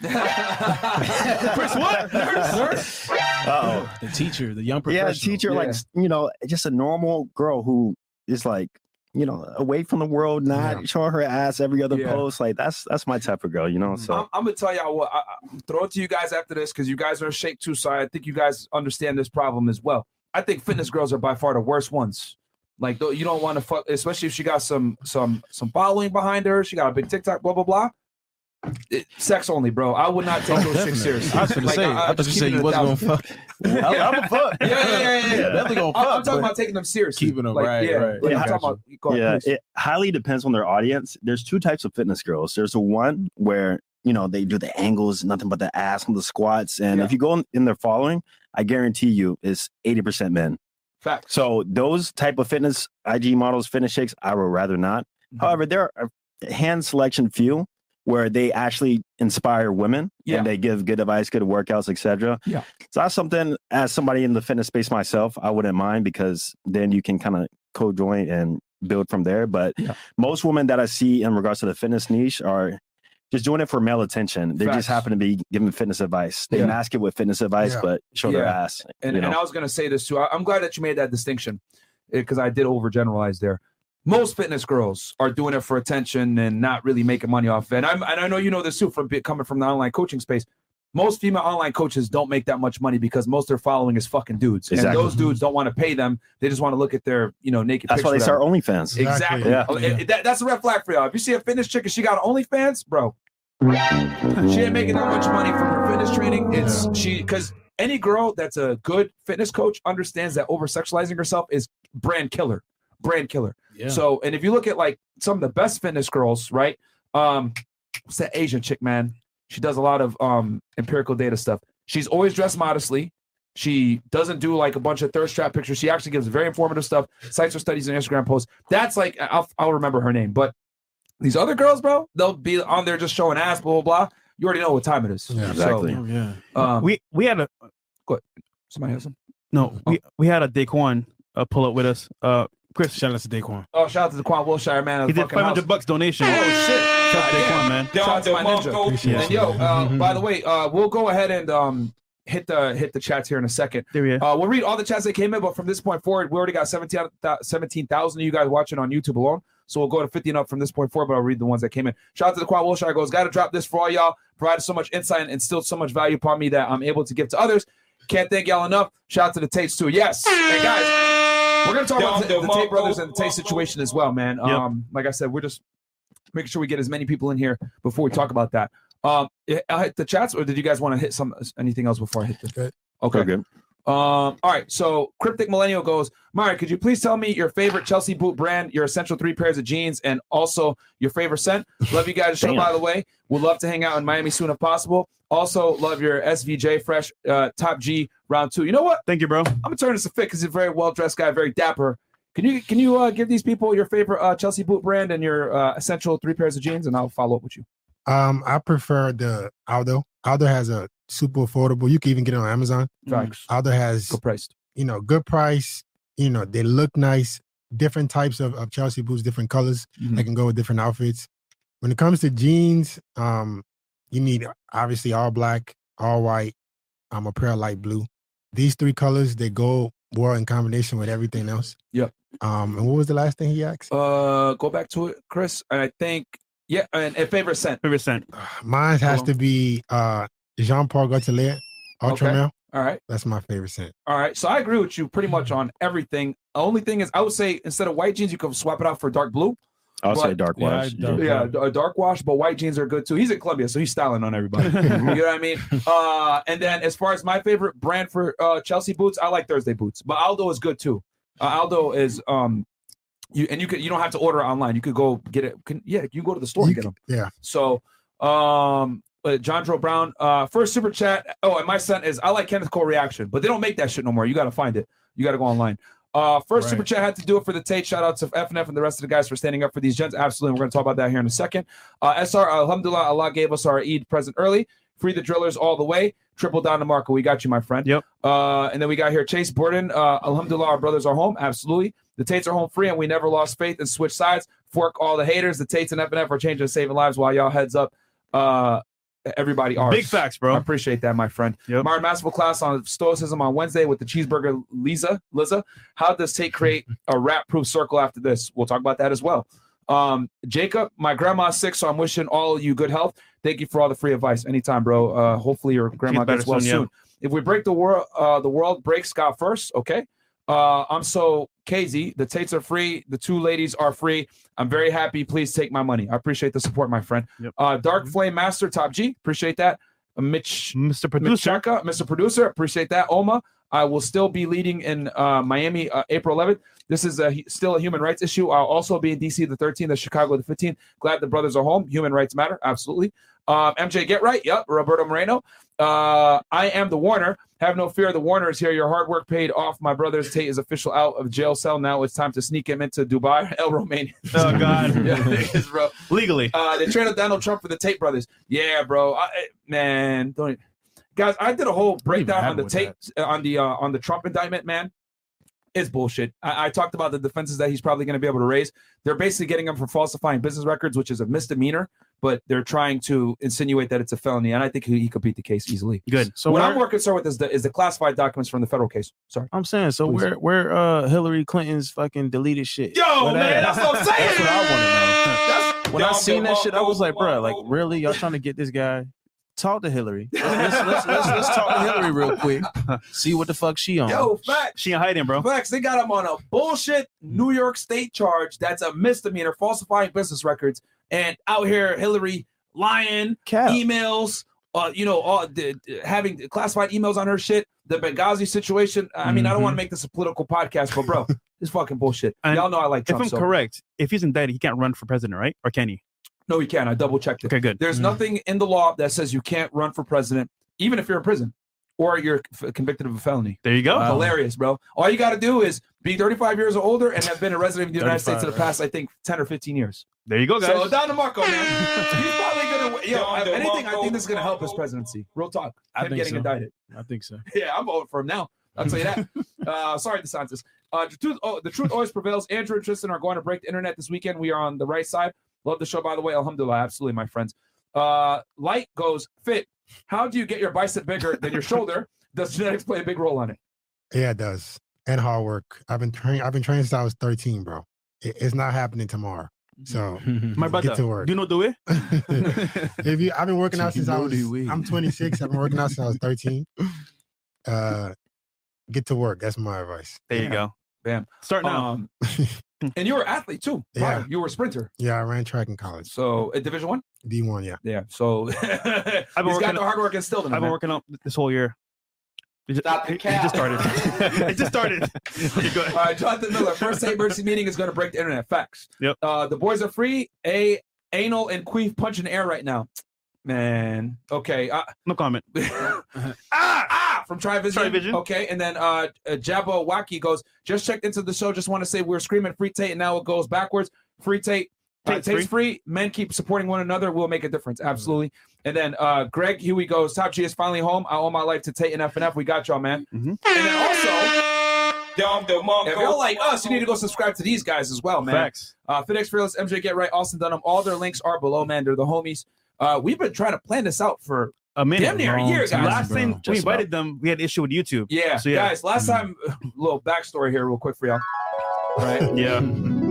A: Chris, what? Nurse? Nurse?
D: Uh-oh.
E: The teacher, the young
D: Yeah,
E: professional.
D: teacher,
A: Yeah.
D: like you know, just a normal girl who is like, you know, away from the world, not
F: Yeah.
D: showing her ass every other
A: Yeah.
D: post. Like that's that's my type of girl, you know. So
A: I'm, I'm gonna tell y'all what. I, I, throw it to you guys after this because you guys are in shape too. So I think you guys understand this problem as well. I think fitness girls are by far the worst ones. Like though, you don't want to fuck, especially if she got some some some following behind her. She got a big TikTok, blah blah blah. It- sex only, bro. I would not take those chicks
E: Definitely.
A: seriously.
E: I was gonna
A: Like,
E: say,
A: I-
E: I,
A: I'm
E: thought
A: just
E: you said
A: keeping
E: you
A: it a
E: wasn't gonna
A: thousand.
E: fuck.
A: Yeah.
E: I'm a fuck.
A: Yeah, yeah, yeah, yeah, yeah.
E: Definitely gonna
A: I'm,
E: fuck.
A: I'm talking
E: but-
A: about taking them seriously,
E: Keeping them,
A: like,
E: right,
A: yeah,
E: right.
A: Like,
D: Yeah,
A: I'm
D: I
A: talking about. Go ahead,
D: yeah,
A: please.
D: it highly depends on their audience. There's two types of fitness girls. There's the one where you know they do the angles, nothing but the ass and the squats, and
A: Yeah.
D: if you go in, in their following, I guarantee you, it's eighty percent men.
A: Facts.
D: So those type of fitness I G models, fitness chicks, I would rather not.
A: Mhm.
D: However, there are a hand selection few where they actually inspire women
A: Yeah.
D: and they give good advice, good workouts, et cetera.
A: Yeah.
D: So that's something as somebody in the fitness space myself, I wouldn't mind because then you can kind of co-join and build from there. But
A: Yeah.
D: most women that I see in regards to the fitness niche are just doing it for male attention. They
A: Facts.
D: just happen to be giving fitness advice. They
A: Yeah.
D: mask it with fitness advice,
F: Yeah.
D: but show their
A: Yeah.
D: ass.
A: And,
D: you know?
A: and I was going to say this too. I, I'm glad that you made that distinction because I did overgeneralize there. Most fitness girls are doing it for attention and not really making money off it. And, I'm, and I know you know this too from be- coming from the online coaching space. Most female online coaches don't make that much money because most of their following is fucking dudes.
D: Exactly.
A: And those dudes don't want to pay them. They just want to look at their, you know, naked
D: That's why they
A: picture.
D: start OnlyFans.
F: Exactly.
A: Exactly.
D: Yeah.
A: Oh, it- it- that- that's a red flag for y'all. If you see a fitness chick and she got OnlyFans, bro, she ain't making that much money from her fitness training. It's she because any girl that's a good fitness coach understands that over sexualizing herself is brand killer, brand killer.
E: Yeah.
A: So, and if you look at like some of the best fitness girls, right? Um, what's that Asian chick, man? She does a lot of um empirical data stuff. She's always dressed modestly. She doesn't do like a bunch of thirst trap pictures. She actually gives very informative stuff, cites her studies and Instagram posts. That's like I'll I'll remember her name. But these other girls, bro, they'll be on there just showing ass, blah blah blah. You already know what time it is.
F: Yeah,
D: exactly.
E: Oh, yeah.
A: So, um,
B: We we had a
A: somebody has some.
B: no, we we had a Daquan uh, pull up with us. Uh, Chris,
E: Shout out to Daquan.
A: Oh, shout out to the Quan Wilshire man. Of
B: he
A: the
B: did
A: fucking
B: five
A: house.
B: hundred bucks donation.
A: Oh shit!
B: Shout out to Daquan, man.
A: Shout out to my ninja.
F: Appreciate
A: And
F: it.
A: yo, uh, by the way, uh, we'll go ahead and um, hit the hit the chats here in a second.
B: There we are.
A: Uh, we'll read all the chats that came in, but from this point forward, we already got seventeen thousand of you guys watching on YouTube alone. So we'll go to fifty and up from this point forward, but I'll read the ones that came in. Shout out to the Quan Wilshire goes, got to drop this for all y'all. Provided so much insight and instilled so much value upon me that I'm able to give to others. Can't thank y'all enough. Shout out to the Tates too. Yes. And guys, we're going to talk about the, the Tate brothers and the Tate situation as well, man. Um, Like I said, we're just making sure we get as many people in here before we talk about that. Um, I hit the chats, or did you guys want to hit some anything else before I hit the?
F: Good.
A: Okay.
D: Okay.
A: Um, all right. So Cryptic Millennial goes, Mari, could you please tell me your favorite Chelsea boot brand, your essential three pairs of jeans, and also your favorite scent? Love you guys' show,
D: Damn.
A: by the way. Would love to hang out in Miami soon if possible. Also, love your S V J Fresh uh, Top G round two. You know what?
B: Thank you, bro.
A: I'm gonna turn this a fit because he's a very well dressed guy, very dapper. Can you can you uh, give these people your favorite uh, Chelsea boot brand and your uh, essential three pairs of jeans, and I'll follow up with you.
F: Um, I prefer the Aldo. Aldo has a super affordable. You can even get it on Amazon.
A: Facts.
F: Aldo has
A: Good priced.
F: You know, good price. You know, they look nice. Different types of, of Chelsea boots, different colors.
A: Mhm.
F: They can go with different outfits. When it comes to jeans, um, you need obviously all black, all white, um, a pair of light blue. These three colors, they go well in combination with everything else.
A: Yep.
F: Um, and what was the last thing he asked?
A: Uh, go back to it, Chris. And I think yeah, and, and favorite scent.
B: Favorite scent.
F: Mine has
A: Hold
F: to be uh Jean Paul Gaultier Ultra
A: Okay.
F: Male.
A: All right.
F: That's my favorite scent.
A: All right. So I agree with you pretty much on everything. The only thing is, I would say instead of white jeans, you can swap it out for dark blue.
D: I'll
A: But-
D: say dark
E: Yeah,
D: wash.
E: dark-
A: Yeah, a dark wash, but white jeans are good too. He's at Columbia, so he's styling on everybody. You know what I mean? Uh, and then as far as my favorite brand for uh, Chelsea boots, I like Thursday boots, but Aldo is good too. Uh, Aldo is um, you and you could you don't have to order it online. You could go get it. Can, yeah, you can go to the store and
F: You
A: get them.
F: c- yeah.
A: So, um, uh, John Dro Brown, uh, first super chat. Oh, and my son is I like Kenneth Cole reaction, but they don't make that shit no more. You got to find it. You got to go online. Uh, first
E: Right.
A: super chat had to do it for the Tate. Shout out to F N F and the rest of the guys for standing up for these gents. Absolutely. We're going to talk about that here in a second. Uh, S R, alhamdulillah, Allah gave us our Eid present early. Free the drillers all the way. Triple down to Marco. We got you, my friend.
B: Yep.
A: Uh, and then we got here Chase Borden. Uh, alhamdulillah, our brothers are home. Absolutely. The Tates are home free, and we never lost faith and switched sides. Fork all the haters. The Tates and F N F are changing and saving lives while y'all heads up. Uh, everybody are.
B: Big facts,
A: I
B: bro.
A: appreciate that, my friend.
B: Yep.
A: Martin Masterful class on Stoicism on Wednesday with the cheeseburger Lisa. Liza, how does Tate create a rap-proof circle after this? We'll talk about that as well. Um, Jacob, my grandma's sick, so I'm wishing all of you good health. Thank you for all the free advice. Anytime, bro. Uh, hopefully your grandma
B: better
A: gets well
B: soon,
A: soon.
B: yeah.
A: If we break the world, uh, the world breaks Scott first. Okay. Uh, I'm so Casey. The Tates are free. The two ladies are free. I'm very happy. Please take my money. I appreciate the support, my friend.
B: Yep.
A: Uh, Dark Flame Master, Top G. Appreciate that. Uh, Mitch,
B: Mister Producer.
A: Michaka, Mister Producer, appreciate that. Oma, I will still be leading in uh, Miami uh, April eleventh. This is a, still a human rights issue. I'll also be in D C the thirteenth, the Chicago the fifteenth. Glad the brothers are home. Human rights matter. Absolutely. Um, M J, get right. Yep. Roberto Moreno. Uh, I am the Warner. Have no fear. The Warner is here. Your hard work paid off. My brother's Tate is official out of jail cell. Now it's time to sneak him into Dubai. El Romanian.
B: Oh, God.
A: Yeah, it is, bro.
B: Legally.
A: Uh, they traded Donald Trump for the Tate brothers. Yeah, bro. I, man, don't even- guys. I did a whole breakdown on the
E: with
A: Tate uh, on the uh, on the Trump indictment. Man, it's bullshit. I, I talked about the defenses that he's probably going to be able to raise. They're basically getting him for falsifying business records, which is a misdemeanor, but they're trying to insinuate that it's a felony, and I think he, he could beat the case easily.
B: Good.
E: So
A: what
E: where,
A: I'm more concerned with is the is the classified documents from the federal case. Sorry.
E: I'm saying, so
A: Please.
E: where where uh Hillary Clinton's fucking deleted shit?
A: Yo,
E: Where
A: man,
E: at?
A: that's what I'm saying.
E: That's what I want to know.
A: That's,
E: When I
A: Yo,
E: seen
A: yo,
E: that shit, I
A: whoa,
E: was like,
A: whoa,
E: bro, like,
A: whoa.
E: really? Y'all trying to get this guy? Talk to Hillary. Let's, let's, let's, let's talk to Hillary real quick. See what the fuck she on.
A: Yo, facts.
B: She ain't hiding, bro.
A: Facts. They got him on a bullshit New York State charge. That's a misdemeanor, falsifying business records, and out here Hillary lying,
E: Cap.
A: emails, uh, you know, all the, the- having classified emails on her shit. The Benghazi situation. I mean, I don't
B: Mhm.
A: want to make this a political podcast, but bro, it's fucking bullshit.
B: And
A: Y'all know I like
B: If
A: Trump.
B: I'm
A: so-
B: correct, if he's indicted, he can't run for president, right? Or can he?
A: No, he can. I double checked it.
B: Okay, good.
A: There's
E: Mm.
A: nothing in the law that says you can't run for president, even if you're in prison or you're f- convicted of a felony.
B: There you go.
E: Wow.
A: Hilarious, bro. All you got to do is be thirty-five years or older and have been a resident of the United States in the
E: thirty-five,
A: past, I think, ten or fifteen years.
B: There you go, guys.
A: So, Don DeMarco, man, he's probably going to, yo, if anything, I think this is going to help his presidency. Real talk.
E: I
A: Him
E: think
A: getting
E: so.
A: indicted.
E: I think so.
A: Yeah, I'm voting for him now. I'll tell you that. uh, sorry, DeSantis. Uh, the, truth, oh, the truth always prevails. Andrew and Tristan are going to break the internet this weekend. We are on the right side. Love the show, by the way. Alhamdulillah. Absolutely, my friends. Uh, Light goes, Fit, how do you get your bicep bigger than your shoulder? Does genetics play a big role on it?
F: Yeah, it does. And hard work. I've been training. I've been training since I was thirteen, bro. It, it's not happening tomorrow. So
B: My brother,
F: get to work.
B: do you know the way?
F: if you, I've been working out since I was.
E: Know the way.
F: I'm twenty-six. I've been working out since I was thirteen. Uh, get to work. That's my advice.
B: There you
A: Yeah.
B: go.
A: Bam.
B: Start now.
A: Um, and you were an athlete too. prior.
F: Yeah.
A: You were a sprinter.
F: Yeah, I ran track in college.
A: So at Division One.
F: D one. Yeah.
A: Yeah. So he's
B: been
A: got
B: working-
A: the hard work instilled in him.
B: I've been
A: man.
B: working out this whole year. It just,
G: Stop the
B: it, it just started. it just started. Okay, go ahead.
A: All right, Jonathan Miller. First Saint Mercy meeting is going to break the internet. Facts.
B: Yep.
A: Uh, the boys are free. A anal and queef punching air right now. Man. Okay. Uh,
B: No comment.
A: ah, ah, from Trivision.
B: Trivision.
A: Okay, and then uh, uh Jabba Wacky goes, just checked into the show. Just want to say we're screaming free Tate, and now it goes backwards. Free Tate. Uh,
B: Tate's
A: Tate's free. Men keep supporting one another. We'll make a difference. Absolutely. And then uh, Greg Huey goes, Top G is finally home. I owe my life to Tate and F N F. We got y'all, man.
B: Mm-hmm.
A: And then also, if y'all like us, you need to go subscribe to these guys as well, man.
B: Facts.
A: Uh, FedEx Fearless, M J Get Right, Austin Dunham. All their links are below, man. They're the homies. Uh, we've been trying to plan this out for
B: A minute.
A: damn near a year, guys.
B: Last
E: bro.
B: time we
D: Just
B: invited them, we had issue with YouTube.
A: Yeah,
B: So, yeah.
A: guys, last time, little backstory here real quick for y'all. Right?
B: Yeah.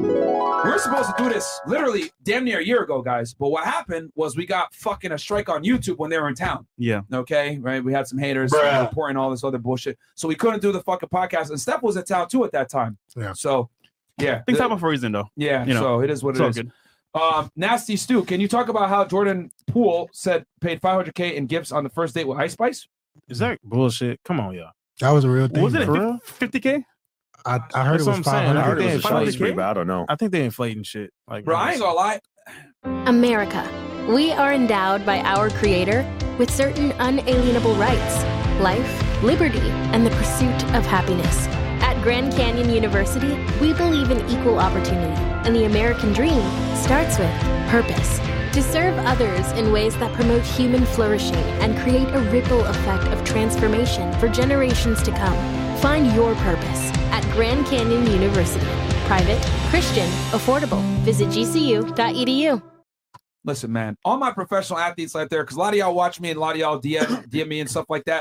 A: We were supposed to do this literally damn near a year ago, guys. But what happened was we got fucking a strike on YouTube when they were in town.
B: Yeah.
A: Okay, right? We had some haters
F: Bruh.
A: reporting all this other bullshit. So we couldn't do the fucking podcast. And Steph was in town too at that time.
F: Yeah.
A: So, yeah.
B: Things
A: the-
B: happen for a reason, though.
A: Yeah,
B: you know,
A: so it is what
B: It's
A: it
B: all
A: is.
B: good.
A: Um, Nasty Stu, can you talk about how Jordan Poole said paid five hundred K in gifts on the first date with Ice Spice?
E: Is that bullshit? Come on, y'all.
F: That was a real thing.
B: Wasn't
E: for
F: bro.
E: real?
B: it fifty K?
F: I, I heard
E: That's
F: it
E: what
F: was
E: I'm saying.
F: five
E: I
D: I
F: hundred.
D: heard it was a
E: Yeah,
D: Charlie
B: five hundred K?
D: spree, but I don't know.
E: I think they're inflating shit. Like,
A: Bro, I ain't gonna lie.
G: America. We are endowed by our Creator with certain unalienable rights: life, liberty, and the pursuit of happiness. At Grand Canyon University, we believe in equal opportunity, and the American dream starts with purpose. To serve others in ways that promote human flourishing and create a ripple effect of transformation for generations to come. Find your purpose at Grand Canyon University. Private, Christian, affordable. Visit g c u dot e d u.
A: Listen, man, all my professional athletes out there, because a lot of y'all watch me and a lot of y'all D M, D M me and stuff like that.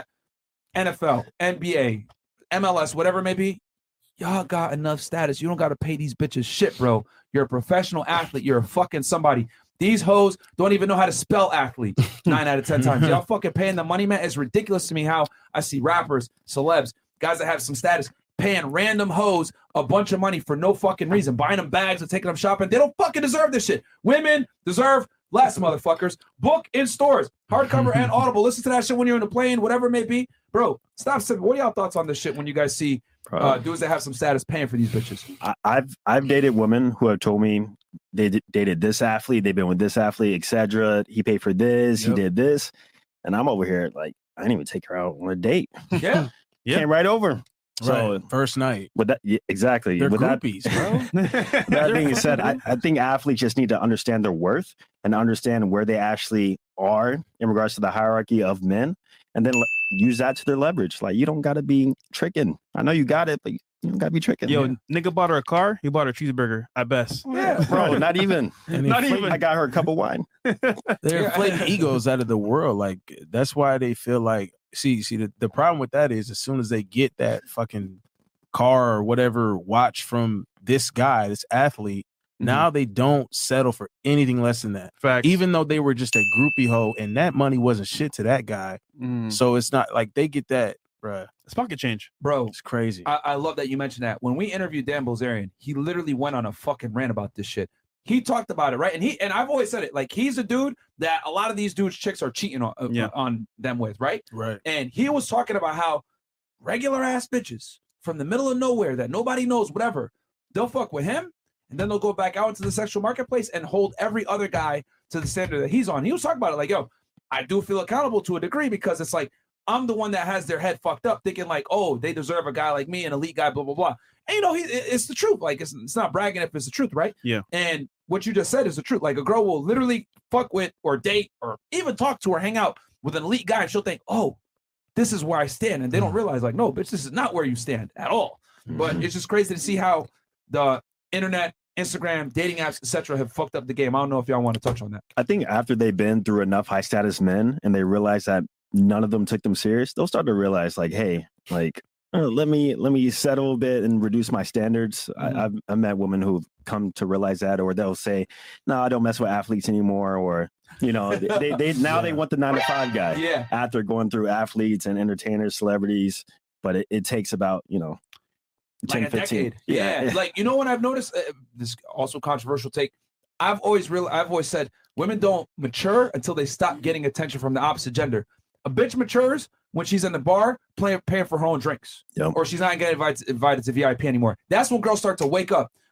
A: N F L, N B A, M L S, whatever it may be. Y'all got enough status. You don't got to pay these bitches shit, bro. You're a professional athlete. You're a fucking somebody. These hoes don't even know how to spell athlete nine out of ten times. Y'all fucking paying the money, man. It's ridiculous to me how I see rappers, celebs, guys that have some status paying random hoes a bunch of money for no fucking reason, buying them bags and taking them shopping. They don't fucking deserve this shit. Women deserve less, motherfuckers. Book in stores, hardcover and Audible. Listen to that shit when you're in the plane, whatever it may be. Bro, stop sipping. What are y'all thoughts on this shit when you guys see uh, dudes that have some status paying for these bitches?
D: I, I've I've dated women who have told me they d- dated this athlete, they've been with this athlete, et cetera. He paid for this,
E: Yep.
D: he did this, and I'm over here like I didn't even take her out on a date.
A: Yeah.
B: Yeah.
D: Came right over. So
E: right. First night.
D: with that, yeah, exactly.
E: They're
D: with that,
E: groupies, bro.
D: that being said, I, I think athletes just need to understand their worth and understand where they actually are in regards to the hierarchy of men, and then le- use that to their leverage. Like you don't got to be tricking. I know you got it, but you don't got to be tricking.
B: Yo, nigga bought her a car. He bought her a cheeseburger at best.
A: Yeah,
D: bro, not even.
E: And
B: Not
E: inflate-
B: even.
D: I got her a cup of wine.
E: They're
A: Yeah.
E: inflating egos out of the world. Like that's why they feel like see, see the, the problem with that is as soon as they get that fucking car or whatever watch from this guy, this athlete,
A: Mhm.
E: now they don't settle for anything less than that.
B: Facts.
E: Even though they were just a groupie hoe and that money wasn't shit to that guy.
B: Mm.
E: So it's not like they get that, bruh.
B: It's pocket change.
A: Bro,
E: It's crazy.
A: I, I love that you mentioned that. When we interviewed Dan Bilzerian, he literally went on a fucking rant about this shit. He talked about it, right? And he and I've always said it, like he's a dude that a lot of these dudes chicks are cheating on uh,
B: Yeah.
A: on them with, right?
E: right.
A: And he was talking about how regular ass bitches from the middle of nowhere that nobody knows, whatever, they'll fuck with him, and then they'll go back out into the sexual marketplace and hold every other guy to the standard that he's on. He was talking about it like, yo, I do feel accountable to a degree because it's like I'm the one that has their head fucked up, thinking like, oh, they deserve a guy like me, an elite guy, blah blah blah. And you know, he, it- it's the truth. Like it's, it's not bragging if it's the truth, right?
B: Yeah.
A: And what you just said is the truth. Like a girl will literally fuck with or date or even talk to or hang out with an elite guy, and she'll think, oh, this is where I stand, and they don't realize like, no, bitch, this is not where you stand at all. But it's just crazy to see how the internet, Instagram, dating apps, et cetera, have fucked up the game. I don't know if y'all want to touch on that.
D: I think after they've been through enough high status men and they realize that none of them took them serious, they'll start to realize like, hey, like uh, let me let me settle a bit and reduce my standards.
A: Mhm.
D: I, I've I've met women who've come to realize that, or they'll say, no, I don't mess with athletes anymore, or you know, they they, they now they want the nine to five guy
A: Yeah.
D: after going through athletes and entertainers, celebrities, but it, it takes about you know.
A: Like a decade. Yeah. Like, you know what I've noticed? Uh, this also controversial take. I've always real I've always said women don't mature until they stop getting attention from the opposite gender. A bitch matures when she's in the bar playing paying for her own drinks.
D: Yep.
A: Or she's not getting invited, invited to V I P anymore. That's when girls start to wake up.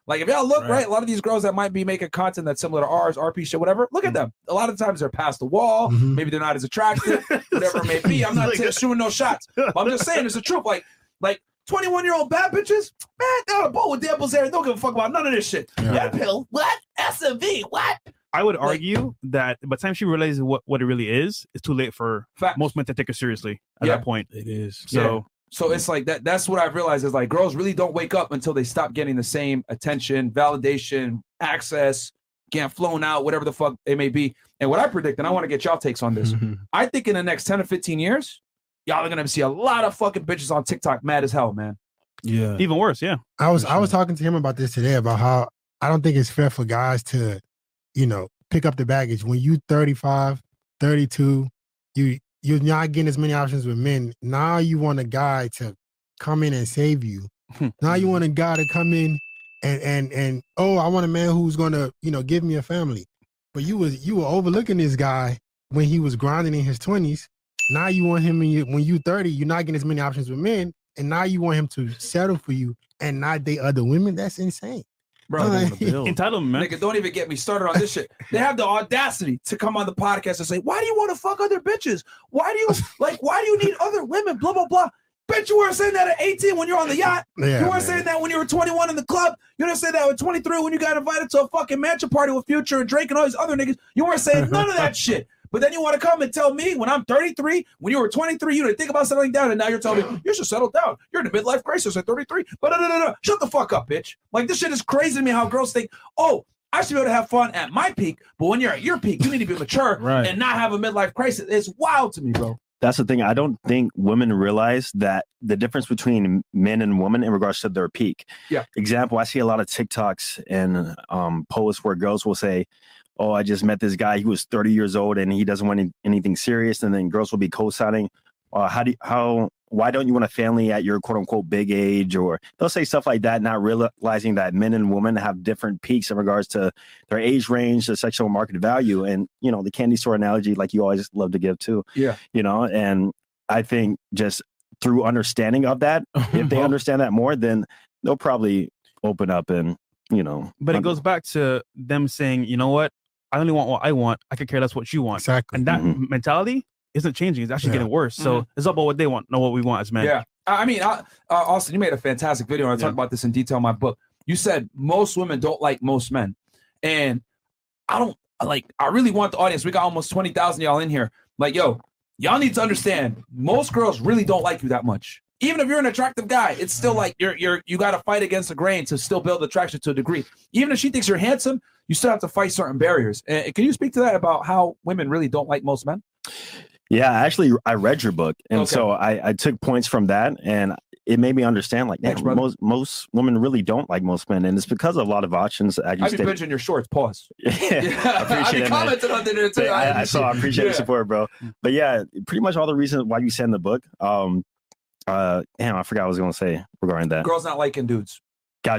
A: Like if y'all look right.
E: Right.
A: a lot of these girls that might be making content that's similar to ours, R P shit, whatever. Look at them. A lot of times they're past the wall.
F: Mhm.
A: Maybe they're not as attractive, whatever it may be. I'm not t- shooting no shots. But I'm just saying it's the truth. Like, like twenty-one year old bad bitches, man, they're on a boat with Devil's hair. They don't give a fuck about none of this shit.
F: Yeah.
A: Red pill, what? S M V, what?
B: I would
A: Like-
B: argue that by the time she realizes what, what it really is, it's too late for
A: Fact.
B: most men to take her seriously at
A: Yeah.
B: that point.
E: It is.
B: So
A: So it's like that. That's what I've realized is like girls really don't wake up until they stop getting the same attention, validation, access, getting flown out, whatever the fuck it may be. And what I predict, and I want to get y'all takes on this. I think in the next ten to fifteen years, y'all are gonna see a lot of fucking bitches on TikTok mad as hell, man.
E: Yeah.
B: even worse, yeah.
F: I was
E: For
F: I was
E: sure.
F: talking to him about this today about how I don't think it's fair for guys to, you know, pick up the baggage when you thirty-five, thirty-two, you you're not getting as many options with men. Now you want a guy to come in and save you. Now you want a guy to come in and and and oh, I want a man who's gonna, you know, give me a family. But you was you were overlooking this guy when he was grinding in his twenties. Now you want him in your, when you thirty, you're not getting as many options with men, and now you want him to settle for you and not date other women. That's insane.
A: Bro,
F: Like,
B: Entitlement, man.
A: nigga, don't even get me started on this shit. They have the audacity to come on the podcast and say, why do you want to fuck other bitches? Why do you like why do you need other women? Blah blah blah. Bitch, you weren't saying that at eighteen when you're on the yacht.
F: Yeah,
A: you weren't
F: man.
A: saying that when you were twenty-one in the club. You didn't say that at twenty-three when you got invited to a fucking mansion party with Future and Drake and all these other niggas. You weren't saying none of that shit. But then you want to come and tell me when I'm thirty-three, when you were twenty-three, you didn't think about settling down, and now you're telling me you should settle down. You're in a midlife crisis at thirty-three. But no, no, no, no. Shut the fuck up, bitch. Like this shit is crazy to me how girls think, oh, I should be able to have fun at my peak, but when you're at your peak, you need to be mature
E: Right.
A: and not have a midlife crisis. It's wild to me, bro.
D: That's the thing. I don't think women realize that the difference between men and women in regards to their peak.
A: Yeah.
D: Example, I see a lot of TikToks and um, posts where girls will say, oh, I just met this guy. He was thirty years old and he doesn't want any, anything serious. And then girls will be co-signing. Uh, how do you, how, why don't you want a family at your quote unquote big age? Or they'll say stuff like that, not realizing that men and women have different peaks in regards to their age range, the sexual market value. And, you know, the candy store analogy, like you always love to give too.
A: Yeah.
D: You know, and I think just through understanding of that, if they understand that more, then they'll probably open up and, you know.
B: But it
D: under-
B: goes back to them saying, you know what? I only want what I want. I could care less what you want.
F: Exactly.
B: And that
D: Mhm.
B: mentality isn't changing. It's actually
F: Yeah.
B: getting worse. So it's all about what they want, not what we want as men.
A: Yeah. I I mean, I, uh, Austin, you made a fantastic video, and I talk
B: Yeah.
A: about this in detail in my book. You said most women don't like most men. And I don't, like, I really want the audience. We got almost twenty thousand y'all in here. Like, yo, y'all need to understand, most girls really don't like you that much. Even if you're an attractive guy, it's still like you're you're you got to fight against the grain to still build attraction to a degree. Even if she thinks you're handsome, you still have to fight certain barriers. And can you speak to that about how women really don't like most men?
D: Yeah, actually, I read your book. And
A: Okay.
D: so I, I took points from that and it made me understand like,
A: Thanks,
D: damn,
A: brother.
D: most, most women really don't like most men. And it's because of a lot of options. As you
A: I've been
D: stated.
A: bitching your shorts. Pause.
D: Yeah, I appreciate
A: I
D: it, man.
A: commented on there too.
D: But I, I saw, I appreciate
A: Yeah.
D: the support, bro. But yeah, pretty much all the reasons why you send the book. Um, uh, damn, I forgot what I was going to say regarding that.
A: Girls not liking dudes.
D: Got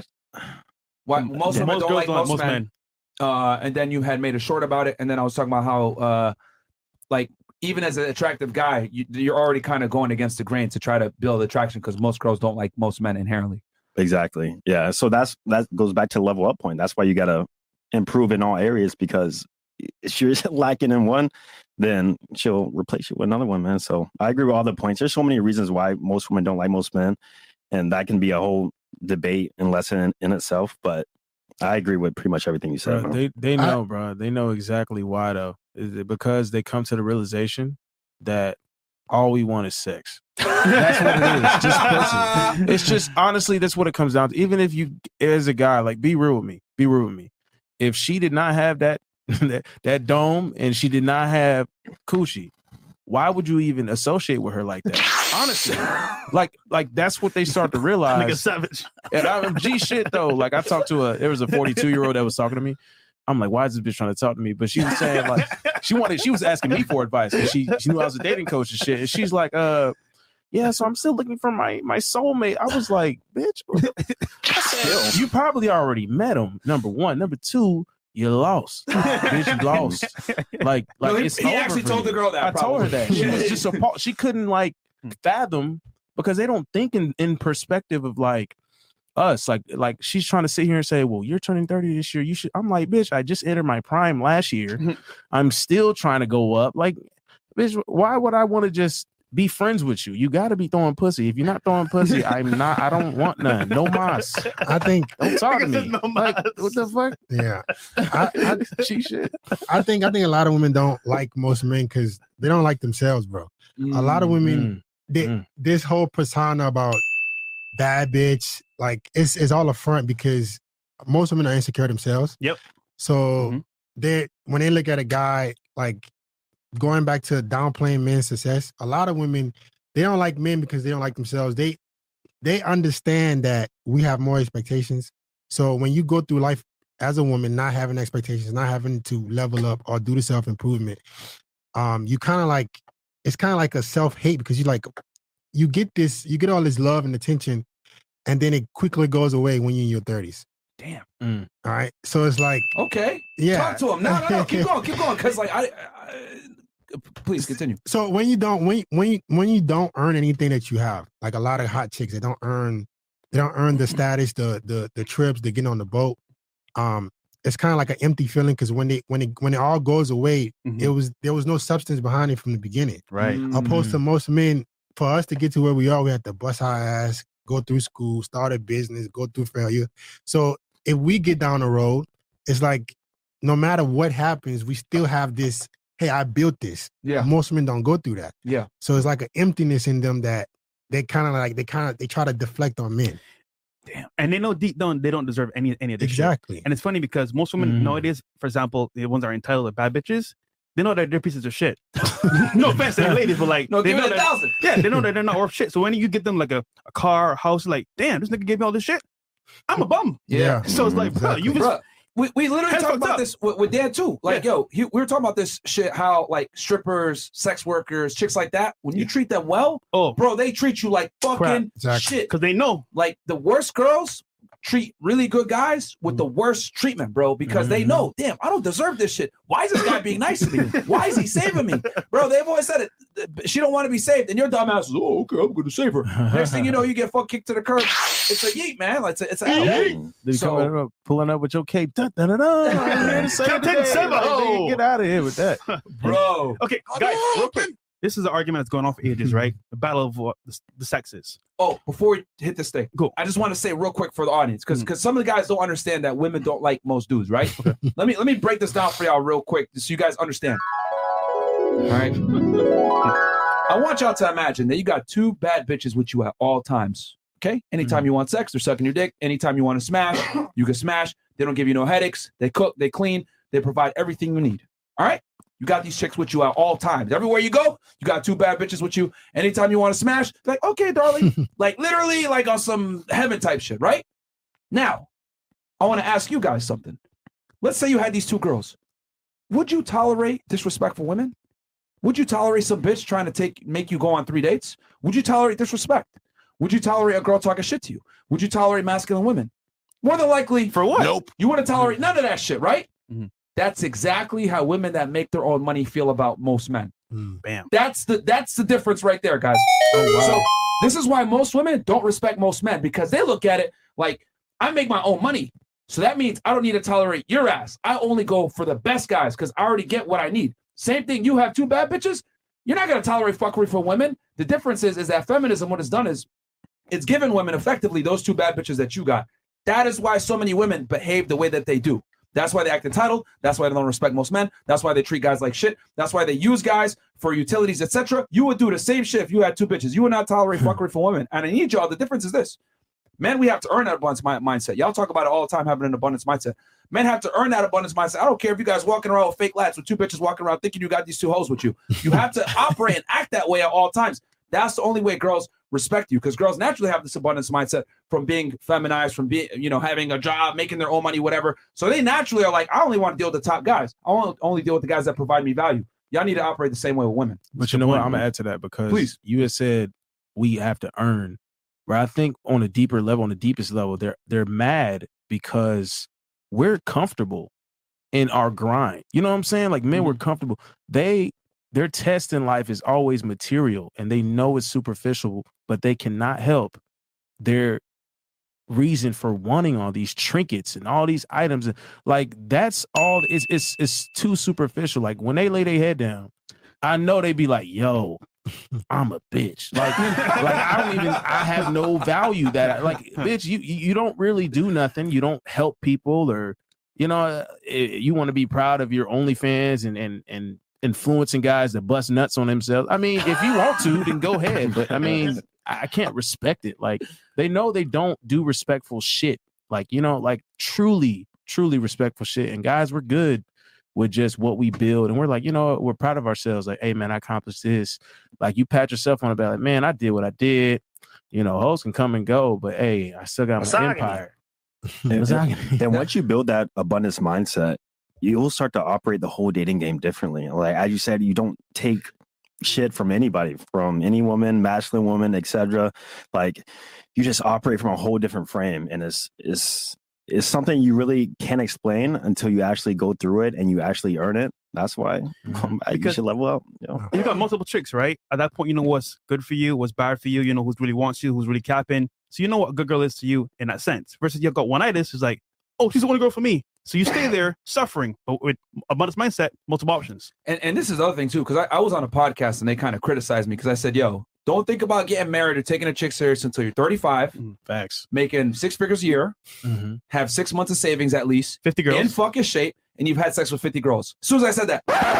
A: Why
B: Yeah,
A: most women
B: most
A: don't
B: girls
A: like
B: don't like
A: most, men. Uh, and then you had made a short about it, and then I was talking about how, uh, like, even as an attractive guy, you, you're already kind of going against the grain to try to build attraction because most girls don't like most men inherently.
D: Exactly. Yeah. So that's that goes back to the level up point. That's why you got to improve in all areas, because if you're lacking in one, then she'll replace you with another one, man. So I agree with all the points. There's so many reasons why most women don't like most men, and that can be a whole debate and lesson in, in itself. But I agree with pretty much everything you said.
E: Bro,
D: bro.
E: they they
F: I-
E: know, bro. They know exactly why though. Is it because they come to the realization that all we want is sex. That's what it is. Just pussy. It's just honestly, that's what it comes down to. Even if you, as a guy, like be real with me. Be real with me. If she did not have that that, that dome and she did not have coochie, why would you even associate with her like that? Honestly, like like that's what they start to
B: Nigga
E: realize.
B: savage.
E: And I'm G shit though. Like I talked to a there was a forty-two year old that was talking to me. I'm like, why is this bitch trying to talk to me? But she was saying like she wanted she was asking me for advice because she she knew I was a dating coach and shit. And she's like, uh, yeah, so I'm still looking for my my soulmate. I was like, bitch, I said, you probably already met him. Number one, number two, you lost. Bitch, you lost. Like like
A: No, he,
E: it's
A: he
E: over
A: actually
E: for
A: told
E: you.
A: the girl that.
E: I told her
A: probably.
E: that. She was just appalled. She couldn't like fathom because they don't think in, in perspective of like, us. Like, like she's trying to sit here and say, well, you're turning thirty this year. You should. I'm like, bitch, I just entered my prime last year. I'm still trying to go up. Like, bitch, why would I want to just be friends with you? You got to be throwing pussy. If you're not throwing pussy, I'm not. I don't want none. No mas.
F: I think.
E: Don't talk to me.
B: No
E: Like,
B: mas.
E: what the fuck?
F: Yeah. I, I,
E: She shit.
F: I think I think a lot of women don't like most men because they don't like themselves, bro. A lot of women,
E: Mm,
F: they,
E: mm.
F: this whole persona about bad bitch, like it's it's all a front because most women are insecure themselves.
B: Yep.
F: So
B: Mhm.
F: they when they look at a guy, like going back to downplaying men's success, a lot of women, they don't like men because they don't like themselves. They they understand that we have more expectations. So when you go through life as a woman, not having expectations, not having to level up or do the self improvement, um, you kind of like it's kind of like a self hate because you like you get this, you get all this love and attention, and then it quickly goes away when you're in your thirties.
A: Damn.
E: Mm.
F: All right, so it's like
A: Okay.
F: yeah,
A: Talk to him. No, no, no. Keep going. Keep going. Because like I, I, please continue.
F: So when you don't when when you, when you don't earn anything that you have, like a lot of hot chicks, they don't earn they don't earn the status, the the the trips, the getting on the boat. Um, it's kind of like an empty feeling because when they when it when it all goes away,
B: Mhm.
F: it was there was no substance behind it from the beginning.
B: Right.
F: Opposed to most men, for us to get to where we are, we had to bust our ass, go through school, start a business, go through failure. So if we get down the road, it's like no matter what happens, we still have this. Hey, I built this.
A: Yeah.
F: Most men don't go through that.
A: Yeah.
F: So it's like an emptiness in them that they kind of like they kind of they try to deflect on men.
B: Damn. And they know deep down they don't deserve any any of this shit.
F: Exactly.
B: And it's funny because most women
E: Mm.
B: nowadays, for example, the ones that are entitled to bad bitches, they know that they're pieces of shit. No offense to the ladies, but like
A: No,
B: they
A: give
B: know
A: it a
B: that,
A: thousand.
B: yeah, they know that they're not worth shit. So when you get them like a, a car, a house, like, damn, this nigga gave me all this shit. I'm a bum.
A: Yeah.
B: So it's like, bro,
F: Exactly.
B: you was
A: Bruh, we, we literally
B: Head
A: talked
B: fucked
A: about
B: up.
A: this with, with Dan too. Like, yo, he, we were talking about this shit, how like strippers, sex workers, chicks like that, when you treat them well,
B: oh,
A: bro, they treat you like fucking
B: Crap.
F: Exactly.
A: shit.
B: because they know.
A: Like the worst girls treat really good guys with the worst treatment, bro, because they
E: Mhm.
A: know, damn, I don't deserve this shit. Why is this guy being nice to me? Why is he saving me? Bro, they've always said it. She don't want to be saved, and your dumb ass is, oh, okay, I'm gonna save her. Next thing you know, you get fuck kicked to the curb. It's a yeet, man. Like, it's a, it's a L.
E: They
A: So-
E: coming up, pulling up with your cape. Da, da, da, da. I'm here to save
B: Captain
E: the day.
B: Sebo.
E: Like, nigga, get out of here with that.
A: Bro.
B: Okay, guys, real quick. This is an argument that's going on for ages, right? The battle of uh, the, the sexes.
A: Oh, before we hit this thing,
B: Go.
A: I just want to say real quick for the audience, because
B: Mhm.
A: because some of the guys don't understand that women don't like most dudes, right? let me let me break this down for y'all real quick, so you guys understand. All right. I want y'all to imagine that you got two bad bitches with you at all times. Okay. Anytime you want sex, they're sucking your dick. Anytime you want to smash, you can smash. They don't give you no headaches. They cook, they clean, they provide everything you need. All right. You got these chicks with you at all times. Everywhere you go, you got two bad bitches with you. Anytime you want to smash, like, okay, darling. Like literally like on some heaven type shit, right? Now, I want to ask you guys something. Let's say you had these two girls. Would you tolerate disrespectful women? Would you tolerate some bitch trying to take make you go on three dates? Would you tolerate disrespect? Would you tolerate a girl talking shit to you? Would you tolerate masculine women? More than likely,
B: For what?
A: nope. You wouldn't tolerate none of that shit, right?
B: Mhm.
A: That's exactly how women that make their own money feel about most men.
F: Mm.
B: Bam.
A: That's the that's the difference right there, guys. So this is why most women don't respect most men, because they look at it like, I make my own money. So that means I don't need to tolerate your ass. I only go for the best guys because I already get what I need. Same thing, you have two bad bitches, you're not going to tolerate fuckery from women. The difference is, is that feminism, what it's done is, it's given women effectively those two bad bitches that you got. That is why so many women behave the way that they do. That's why they act entitled. That's why they don't respect most men. That's why they treat guys like shit. That's why they use guys for utilities, et cetera. You would do the same shit if you had two bitches. You would not tolerate fuckery from women. And I need y'all. The difference is this. Men, we have to earn that abundance mi- mindset. Y'all talk about it all the time, having an abundance mindset. Men have to earn that abundance mindset. I don't care if you guys walking around with fake lads with two bitches walking around thinking you got these two hoes with you. You have to operate and act that way at all times. That's the only way girls respect you, because girls naturally have this abundance mindset from being feminized, from being, you know, having a job, making their own money, whatever. So they naturally are like, I only want to deal with the top guys. I want to only deal with the guys that provide me value. Y'all need to operate the same way with women.
E: But you know what? I'm gonna add to that because
A: Please.
E: you had said we have to earn. Where I think on a deeper level, on the deepest level, they're they're mad because we're comfortable in our grind. You know what I'm saying? Like men,
A: Mm-hmm.
E: we're comfortable. They their test in life is always material, and they know it's superficial, but they cannot help their reason for wanting all these trinkets and all these items. Like that's all. It's it's it's too superficial. Like when they lay their head down, I know they be like, "Yo, I'm a bitch." Like, like I don't even. I have no value that. I, like, bitch, you you don't really do nothing. You don't help people, or you know, you want to be proud of your OnlyFans and and and influencing guys that bust nuts on themselves. I mean, if you want to, then go ahead. But I mean, I can't respect it. Like they know they don't do respectful shit. Like, you know, like truly, truly respectful shit. And guys, we're good with just what we build. And we're like, you know, we're proud of ourselves. Like, hey man, I accomplished this. Like you pat yourself on the back, like, man, I did what I did. You know, hoes can come and go, but hey, I still got my empire.
D: And, and once you build that abundance mindset, you'll start to operate the whole dating game differently. Like as you said, you don't take shit from anybody, from any woman, masculine woman, et cetera. Like you just operate from a whole different frame, and it's it's it's something you really can't explain until you actually go through it and you actually earn it. That's why um, you should level up. You know?
B: You got multiple tricks, right? At that point, you know what's good for you, what's bad for you. You know who's really wants you, who's really capping. So you know what a good girl is to you in that sense. Versus you've got one-itis, is like, oh, she's the one girl for me. So you stay there suffering, but with abundance mindset, multiple options.
A: And and this is the other thing too, because I, I was on a podcast and they kind of criticized me because I said, yo, don't think about getting married or taking a chick serious until you're thirty-five.
E: Mm, facts.
A: Making six figures a year,
E: mm-hmm.
A: have six months of savings at least,
B: fifty girls,
A: in fucking shape, and you've had sex with fifty girls. As soon as I said that,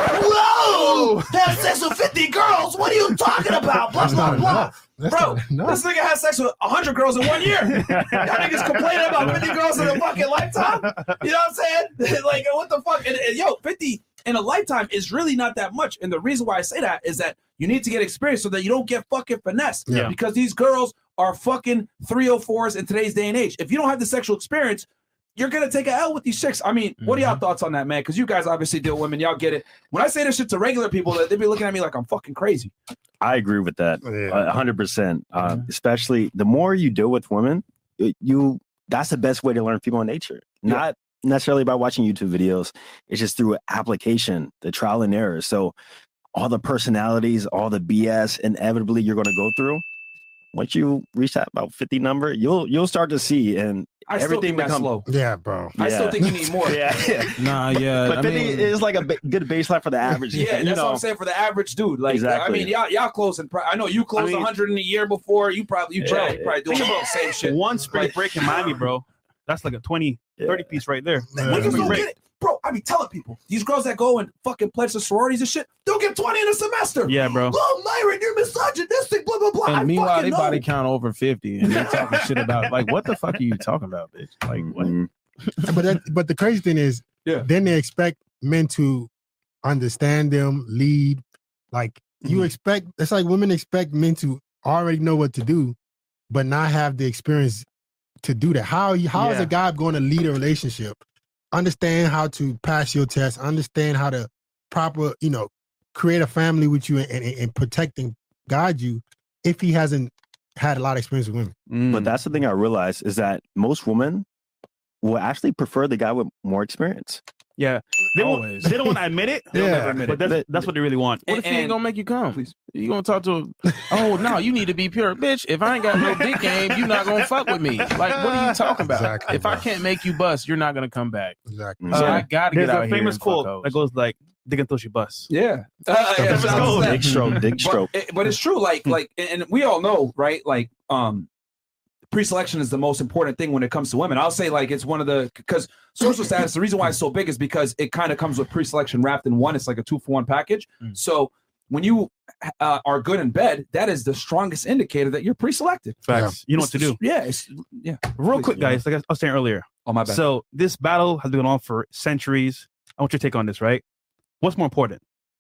A: whoa, have sex with fifty girls? What are you talking about? Blah, blah, blah. Bro, this nigga had sex with one hundred girls in one year. Y'all niggas complaining about fifty girls in a fucking lifetime? You know what I'm saying? Like, what the fuck? And, and, yo, fifty in a lifetime is really not that much. And the reason why I say that is that you need to get experience so that you don't get fucking finessed.
B: Yeah.
A: Because these girls are fucking three oh fours in today's day and age. If you don't have the sexual experience, you're going to take a L with these chicks. I mean, mm-hmm. what are y'all thoughts on that, man? Because you guys obviously deal with women. Y'all get it. When I say this shit to regular people, they be looking at me like I'm fucking crazy.
D: I agree with that
F: Yeah.
D: one hundred percent. Uh, especially the more you deal with women, you that's the best way to learn female nature. Not yeah. necessarily by watching YouTube videos. It's just through application, the trial and error. So all the personalities, all the B S inevitably you're going to go through. Once you reach that about fifty number, you'll you'll start to see, and
A: I
D: everything
A: still think
D: becomes
A: slow.
F: Yeah, bro.
A: I
D: yeah.
A: still think you need more.
D: yeah, yeah.
E: Nah, yeah.
D: But
E: I
D: fifty
E: mean,
D: is like a ba- good baseline for the average.
A: Yeah,
D: you
A: that's
D: know?
A: what I'm saying for the average dude. Like,
D: Exactly.
A: I mean, y'all y'all closing. I know you closed
D: I mean,
A: one hundred in a year before. You probably you
D: Yeah,
A: probably,
D: yeah.
A: probably doing
B: Think
A: the
B: about
A: same shit.
B: One spring
A: Like-
B: break in Miami, bro. That's like a twenty,
D: Yeah.
B: thirty piece right there.
F: Yeah.
A: Niggas don't
B: Break.
A: get it. Bro, I be telling people, these girls that go and fucking pledge to sororities and shit, they'll get twenty in a semester.
B: Yeah, bro.
A: Oh, Myron, you're misogynistic, blah, blah, blah. I
E: and meanwhile,
A: fucking
E: they
A: know.
E: body count over fifty, and they talking shit about like, what the fuck are you talking about, bitch? Like, what?
D: Mhm.
F: But that, but the crazy thing is,
A: Yeah.
F: then they expect men to understand them, lead. Like you
B: Mhm.
F: expect, it's like women expect men to already know what to do, but not have the experience to do that. How you, how is
B: Yeah.
F: a guy going to lead a relationship? Understand how to pass your test. Understand how to proper, you know, create a family with you and, and, and protect and guide you if he hasn't had a lot of experience with women.
A: Mm.
D: But that's the thing I realized is that most women will actually prefer the guy with more experience.
B: Yeah. They, won't,
E: Always.
B: they don't want to admit it.
A: They'll
F: Yeah.
A: never admit
B: But
A: it.
B: that's,
D: But-
B: that's what they really want.
E: What if he ain't
A: And-
E: gonna make you come?
A: Please.
E: You gonna talk to him? Oh no, you need to be pure, bitch. If I ain't got no dick game, you not gonna fuck with me. Like, what are you talking about?
F: Exactly,
E: if I
F: bro.
E: can't make you bust, you're not gonna come back.
F: Exactly.
E: So
B: Uh,
E: I gotta
B: There's
E: get out
B: a
E: here
B: famous
E: and fuck
B: quote
E: hoes.
B: that goes like, "Dig until she busts."
A: Yeah. Uh, yeah,
B: Let's
A: shout out
B: go.
A: to that.
D: Dig stroke, dig stroke.
A: But, it- but it's true, like, like, and and we all know, right? Like, um, pre-selection is the most important thing when it comes to women. I'll say, like, it's one of the because social status. The reason why it's so big is because it kind of comes with pre-selection wrapped in one. It's like a two for one package.
E: Mm.
A: So when you uh, are good in bed, that is the strongest indicator that you're pre-selected.
B: Facts. You know what to do.
A: Yeah, it's, yeah.
B: Real
A: Please,
B: quick,
A: yeah.
B: guys, like I was saying earlier.
A: Oh my bad.
B: So this battle has been going on for centuries. I want your take on this, right? What's more important?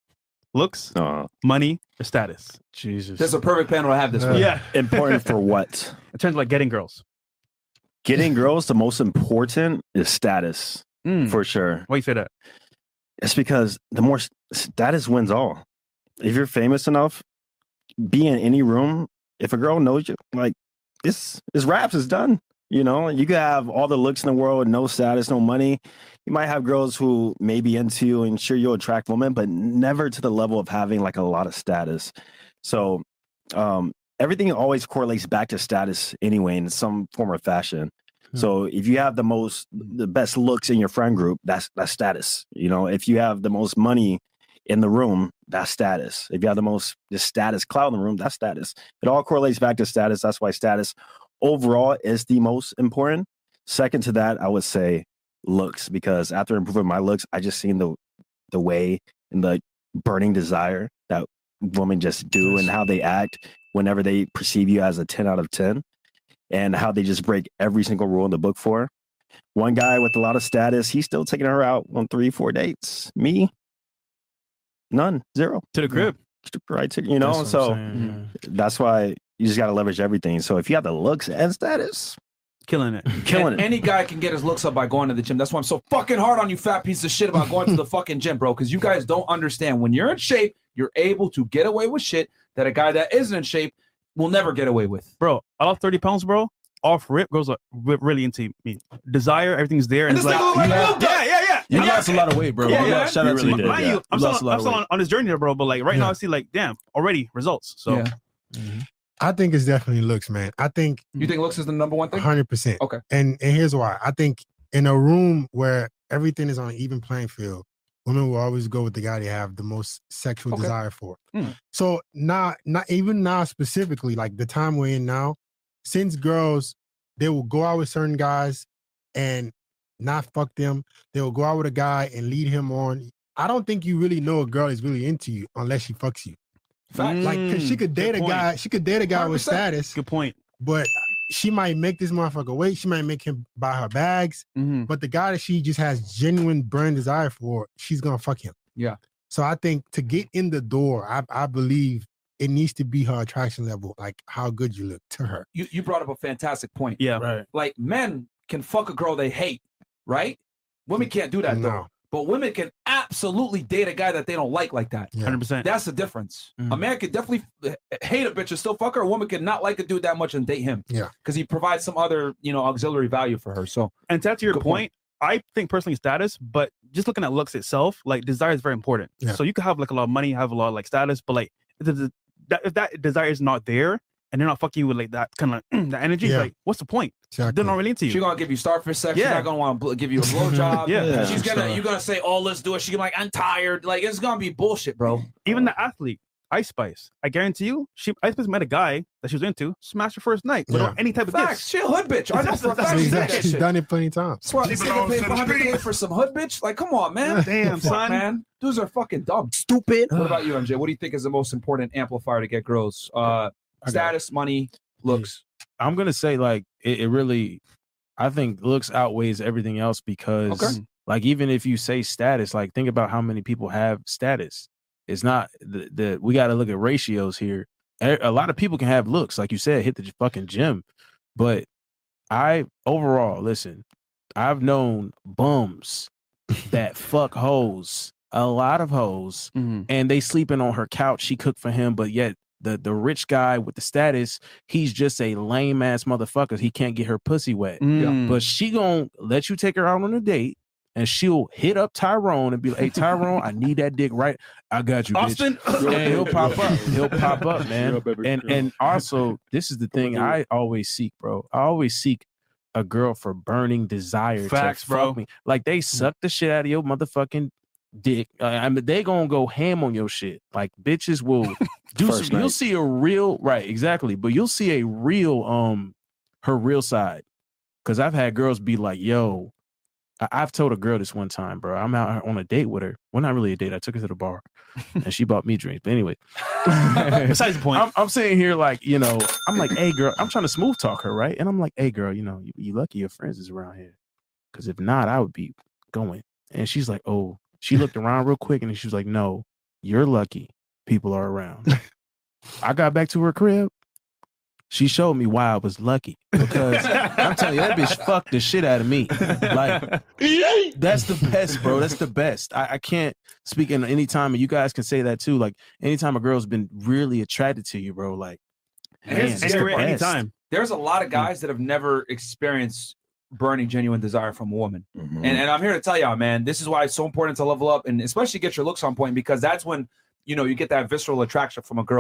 B: Looks,
D: Uh,
B: money, or status?
E: Jesus.
A: That's a perfect panel to have this.
F: Yeah.
A: with.
B: Yeah.
D: important for what?
B: In terms of like getting girls.
D: Getting girls, the most important is status
B: Mm.
D: for sure.
B: Why you say that?
D: It's because the more s- status wins all. If you're famous enough, be in any room. If a girl knows you, like it's it's raps, it's done. You know, you could have all the looks in the world, no status, no money. You might have girls who may be into you and sure you'll attract women, but never to the level of having like a lot of status. So um, everything always correlates back to status anyway in some form or fashion.
E: Hmm.
D: So if you have the most, the best looks in your friend group, that's that's status. You know, if you have the most money in the room, that's status. If you have the most the status cloud in the room, that's status. It all correlates back to status. That's why status overall is the most important. Second to that, I would say looks, because after improving my looks, I just seen the the way and the burning desire that women just do and how they act whenever they perceive you as a ten out of ten, and how they just break every single rule in the book for. One guy with a lot of status, he's still taking her out on three, four dates. Me, none, zero.
B: To the crib.
D: Right, to, you know,
E: That's what
D: so
E: I'm saying, yeah.
D: that's why you just got to leverage everything. So if you have the looks and status,
B: Killing it.
D: killing
A: And
D: it.
A: any guy can get his looks up by going to the gym. That's why I'm so fucking hard on you fat piece of shit about going to the fucking gym, bro. Because you guys don't understand. When you're in shape, you're able to get away with shit that a guy that isn't in shape will never get away with.
B: Bro, I lost thirty pounds, bro. Off rip, girls are re- really into me. Desire, everything's there. And,
A: And
B: it's
A: this
B: like,
A: nigga look like
B: yeah,
A: a little
B: yeah, yeah, yeah.
E: You
B: yeah.
E: lost a lot of weight, bro.
B: Yeah,
E: You
B: yeah.
E: lost- Shout
D: You
E: out
D: really
E: to
D: did,
E: you,
B: Mind
D: yeah.
B: you, I'm
E: You lost
B: still,
E: a lot
B: I'm
E: of
B: still
E: weight.
B: on, on this journey there, bro. But like right now,
F: Yeah.
B: I see like, damn, already results. So
A: Yeah.
F: I think it's definitely looks, man. I think
A: You think looks is the number one thing?
F: hundred percent.
A: Okay.
F: And and here's why. I think in a room where everything is on an even playing field, women will always go with the guy they have the most sexual
A: Okay.
F: desire for.
B: Hmm.
F: So now, not even now specifically, like the time we're in now, since girls, they will go out with certain guys and not fuck them. They will go out with a guy and lead him on. I don't think you really know a girl is really into you unless she fucks you.
A: Fact.
F: Like, cause she
B: Mm,
F: could date
B: good
F: a
B: point.
F: guy, she could date a guy with
A: one hundred percent.
F: status,
B: Good point.
F: but she might make this motherfucker wait. She might make him buy her bags.
B: Mm-hmm.
F: But the guy that she just has genuine burn desire for, she's gonna fuck him.
A: Yeah.
F: So I think to get in the door, I, I believe it needs to be her attraction level, like how good you look to her.
A: You, you brought up a fantastic point.
B: Yeah.
E: Right.
A: Like men can fuck a girl they hate, right? Women can't do that though.
F: No.
A: But women can absolutely date a guy that they don't like like that.
F: Yeah.
B: Hundred percent.
A: That's the difference.
E: Mhm.
A: A man could definitely h- hate a bitch and still fuck her. A woman could not like a dude that much and date him.
F: Yeah.
A: Because he provides some other, you know, auxiliary value for her. So
B: And to add to your
A: Good
B: point,
A: point.
B: I think personally status, but just looking at looks itself, like desire is very important.
F: Yeah.
B: So you could have like a lot of money, have a lot of like status, but like the, the, that, if that desire is not there and they're not fucking you with like that kind of like, that energy,
F: Yeah.
B: like what's the point?
F: Exactly.
B: They're not really into
A: she's
B: you.
A: gonna give you starfish sex. She's
B: Yeah.
A: not gonna want to give you a blowjob.
B: Yeah.
D: Yeah.
A: She's gonna
E: So-
A: you're gonna say, oh, let's do it. She's gonna be like, I'm tired. Like it's gonna be bullshit, bro.
B: Even the athlete, Ice Spice, I guarantee you, she Ice Spice met a guy that she was into, smashed her first night without
F: Yeah.
B: any type of
A: Facts.
B: gifts.
A: She a hood bitch. I know for a
B: That's
A: fact she did
F: Exactly.
A: that
F: She's
A: shit.
F: done it plenty of times.
A: Swear, this nigga paid one hundred K for some hood bitch. Like, come on, man.
B: Damn,
A: Fuck,
B: son.
A: man. Dudes are fucking dumb.
D: Stupid.
A: What about you, M J? What do you think is the most important amplifier to get girls? Uh,
E: I got it.
A: status, money, looks.
E: I'm gonna say like it, it really, I think looks outweighs everything else because
A: Okay.
E: like even if you say status, like think about how many people have status. It's not the, the we got to look at ratios here. A, a lot of people can have looks, like you said, hit the fucking gym, but I overall listen. I've known bums that fuck hoes, a lot of hoes,
B: Mm-hmm.
E: and they sleeping on her couch. She cooked for him, but yet the the rich guy with the status, he's just a lame ass motherfucker. He can't get her pussy wet,
B: Mm.
E: but she gonna let you take her out on a date, and she'll hit up Tyrone and be like, "Hey Tyrone, I need that dick right. I got you, bitch."
B: Austin,
E: And he'll pop up. He'll pop up, man. And and also, this is the thing I always seek, bro. I always seek a girl for burning desire
B: Facts,
E: to
B: bro.
E: fuck me. Like they suck the shit out of your motherfucking dick. Uh, I mean, they gonna go ham on your shit. Like bitches will do.
D: First
E: Some, you'll
D: night.
E: see a real right, exactly. But you'll see a real um her real side. Cause I've had girls be like, "Yo." I- I've told a girl this one time, bro. I'm out on a date with her. Well, not really a date. I took her to the bar, and she bought me drinks. But anyway,
B: besides the point.
E: I'm, I'm sitting here like, you know, I'm like, hey, girl, I'm trying to smooth talk her, right? And I'm like, hey, girl, you know, you, you lucky your friends is around here, because if not, I would be going. And she's like, oh, she looked around real quick, and she was like, no, you're lucky. People are around. I got back to her crib. She showed me why I was lucky, because I'm telling you, that bitch fucked the shit out of me. Like, that's the best, bro. That's the best. I, I can't speak in any time, and you guys can say that too. Like, anytime a girl's been really attracted to you, bro, like,
A: And here's
E: man,
A: the
E: it's the
B: Anywhere,
E: best.
B: anytime.
A: There's a lot of guys that have never experienced burning genuine desire from a woman.
D: Mhm.
A: And, and I'm here to tell y'all, man, this is why it's so important to level up and especially get your looks on point, because that's when, you know, you get that visceral attraction from a girl.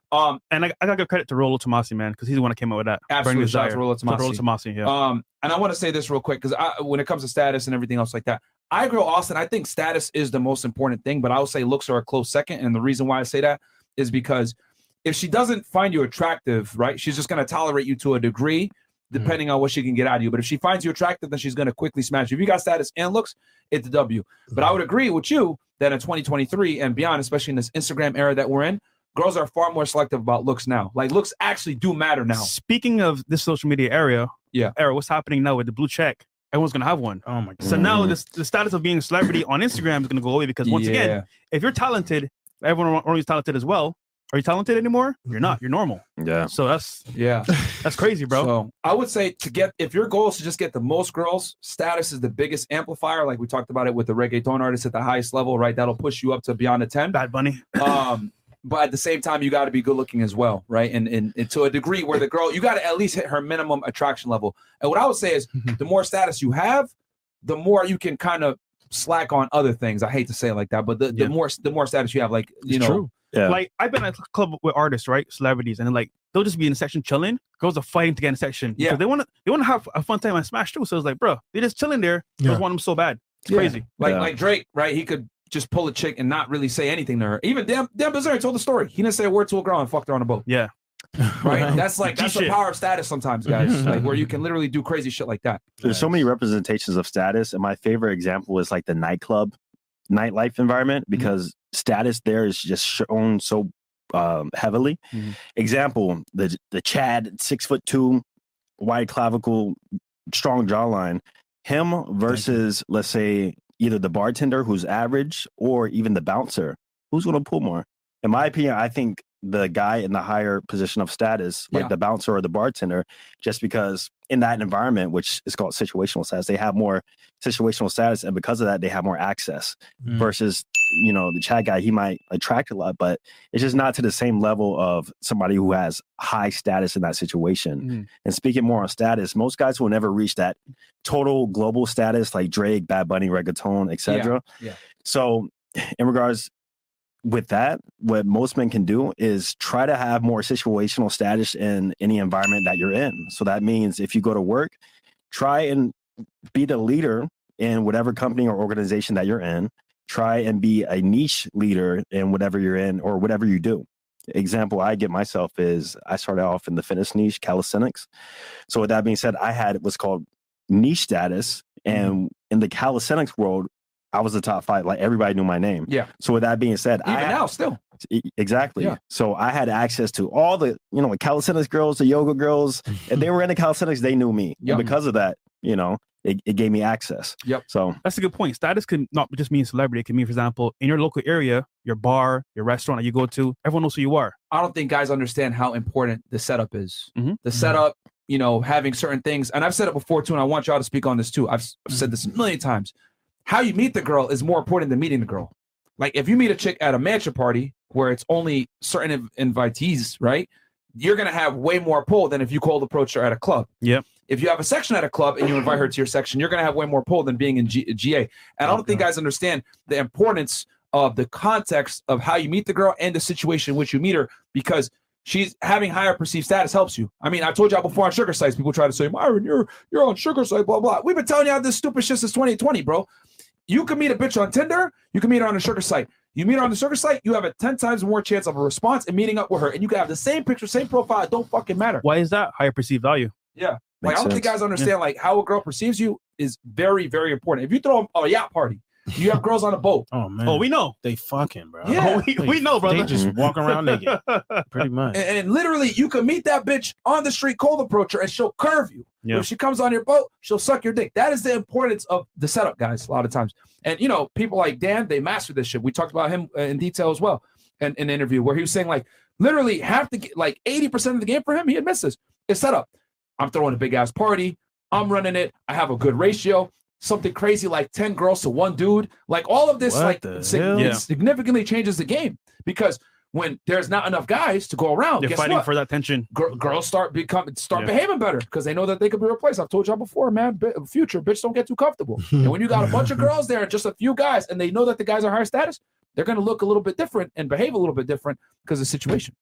A: Um,
B: and I, I got to give credit to Rollo Tomasi, man, because he's the one that came up with that.
A: Absolutely, shout out to Rollo Tomasi.
B: Rollo Tomasi, yeah.
A: Um, and I want to say this real quick because when it comes to status and everything else like that, I agree with Austin. I think status is the most important thing, but I will say looks are a close second. And the reason why I say that is because if she doesn't find you attractive, right, she's just going to tolerate you to a degree, depending mm-hmm. on what she can get out of you. But if she finds you attractive, then she's going to quickly smash you. If you got status and looks, it's a W. But I would agree with you that in twenty twenty-three and beyond, especially in this Instagram era that we're in, girls are far more selective about looks now. Like looks actually do matter now.
B: Speaking of this social media area,
A: yeah,
B: era, what's happening now with the blue check? Everyone's gonna have one.
E: Oh my god!
B: So now this, the status of being a celebrity on Instagram is gonna go away because once
A: yeah.
B: again, if you're talented, everyone around you is talented as well. Are you talented anymore? You're not. You're normal.
D: Yeah.
B: So that's
A: yeah,
B: that's crazy, bro.
A: So I would say to get if your goal is to just get the most girls, status is the biggest amplifier. Like we talked about it with the reggaeton artists at the highest level, right? That'll push you up to beyond a ten.
B: Bad Bunny.
A: Um, but at the same time, you got to be good looking as well, right? And, and and to a degree where the girl, you got to at least hit her minimum attraction level. And what I would say is, the more status you have, the more you can kind of slack on other things. I hate to say it like that, but the,
B: Yeah.
A: the more the more status you have, like you
E: It's
A: know.
E: true.
D: Yeah.
B: Like I've been at a club with artists, right? Celebrities, and then like they'll just be in a section chilling. Girls are fighting to get in a section.
A: Yeah.
B: Because they want to they want to have a fun time and smash too. So it's like, bro, they're just chilling there.
F: Yeah.
B: Girls want them so bad. It's
A: Yeah.
B: crazy.
A: Like
D: Yeah.
A: like Drake, right? He could just pull a chick and not really say anything to her. Even Dan Dan Bilzerian told the story. He didn't say a word to a girl and fucked her on a boat.
B: Yeah.
A: Right? That's like that's the
B: G-shit.
A: power of status sometimes, guys. Like where you can literally do crazy shit like that.
D: There's so many representations of status, and my favorite example is like the nightclub, nightlife environment, because status there is just shown so um, heavily.
B: Mhm.
D: Example: the the Chad, six foot two, wide clavicle, strong jawline. Him versus, let's say, either the bartender who's average or even the bouncer. Who's going to pull more? In my opinion, I think the guy in the higher position of status, like
A: Yeah.
D: the bouncer or the bartender, just because in that environment, which is called situational status, they have more situational status, and because of that, they have more access.
E: Mm.
D: Versus, you know, the Chad guy, he might attract a lot, but it's just not to the same level of somebody who has high status in that situation.
B: Mhm.
D: And speaking more on status, most guys will never reach that total global status like Drake, Bad Bunny, reggaeton, et cetera.
A: Yeah, yeah.
D: So, in regards with that, what most men can do is try to have more situational status in any environment that you're in. So that means if you go to work, try and be the leader in whatever company or organization that you're in. Try and be a niche leader in whatever you're in or whatever you do. Example I give myself is I started off in the fitness niche, calisthenics. So with that being said, I had what's called niche status, and mm-hmm. in the calisthenics world, I was the top five. Like everybody knew my name.
A: Yeah.
D: So with that being said,
A: Even
D: I,
A: now, still.
D: Exactly.
A: Yeah.
D: So I had access to all the, you know, the calisthenics girls, the yoga girls. If they were into calisthenics, they knew me.
A: Yep.
D: And because of that, you know, it, it gave me access.
A: Yep.
D: So
B: That's a good point. Status can not just mean celebrity. It can mean, for example, in your local area, your bar, your restaurant that you go to, everyone knows who you are.
A: I don't think guys understand how important the setup is.
B: Mhm.
A: The setup, you know, having certain things, and I've said it before too, and I want y'all to speak on this too. I've, I've said this a million times. How you meet the girl is more important than meeting the girl. Like if you meet a chick at a mansion party where it's only certain inv- invitees, right? You're gonna have way more pull than if you cold approach her at a club.
B: Yep.
A: If you have a section at a club and you invite her to your section, you're gonna have way more pull than being in G- GA. And I don't think guys understand the importance of the context of how you meet the girl and the situation in which you meet her, because she's having higher perceived status helps you. I mean, I told y'all before on sugar sites, people try to say, Myron, you're you're on sugar site, blah, blah. We've been telling y'all this stupid shit since twenty twenty, bro. You can meet a bitch on Tinder, you can meet her on a sugar site. You meet her on the sugar site, you have a ten times more chance of a response and meeting up with her. And you can have the same picture, same profile, it don't fucking matter.
B: Why is that? Higher perceived value.
A: Yeah. Like,
D: Makes
A: I don't think
D: sense.
A: guys understand like how a girl perceives you is very, very important. If you throw a yacht party, you have girls on a boat.
E: Oh man.
B: Oh, we know.
E: they fucking, bro.
A: Yeah.
B: Oh, we,
E: They-
B: we know, brother.
E: They just walk around naked, pretty much.
A: And, and literally, you can meet that bitch on the street, cold approach her, and she'll curve you.
B: Yeah.
A: But if she comes on your boat, she'll suck your dick. That is the importance of the setup, guys, a lot of times. And, you know, people like Dan, they master this shit. We talked about him uh, in detail as well in, in an interview where he was saying, like, literally half the, like eighty percent of the game for him, he admits this, is setup. I'm throwing a big-ass party. I'm running it. I have a good ratio. Something crazy like ten girls to one dude. Like all of this,
E: What
A: like
E: the
A: sig-
E: hell?
A: it
B: Yeah.
A: significantly changes the game, because when there's not enough guys to go around,
B: They're
A: guess
B: fighting
A: what?
B: for that tension.
A: Gir- girls start becoming start
B: Yeah.
A: behaving better because they know that they could be replaced. I've told y'all before, man. Bi- future bitch, don't get too comfortable. And when you got a bunch of girls there and just a few guys, and they know that the guys are higher status, they're gonna look a little bit different and behave a little bit different because of the situation.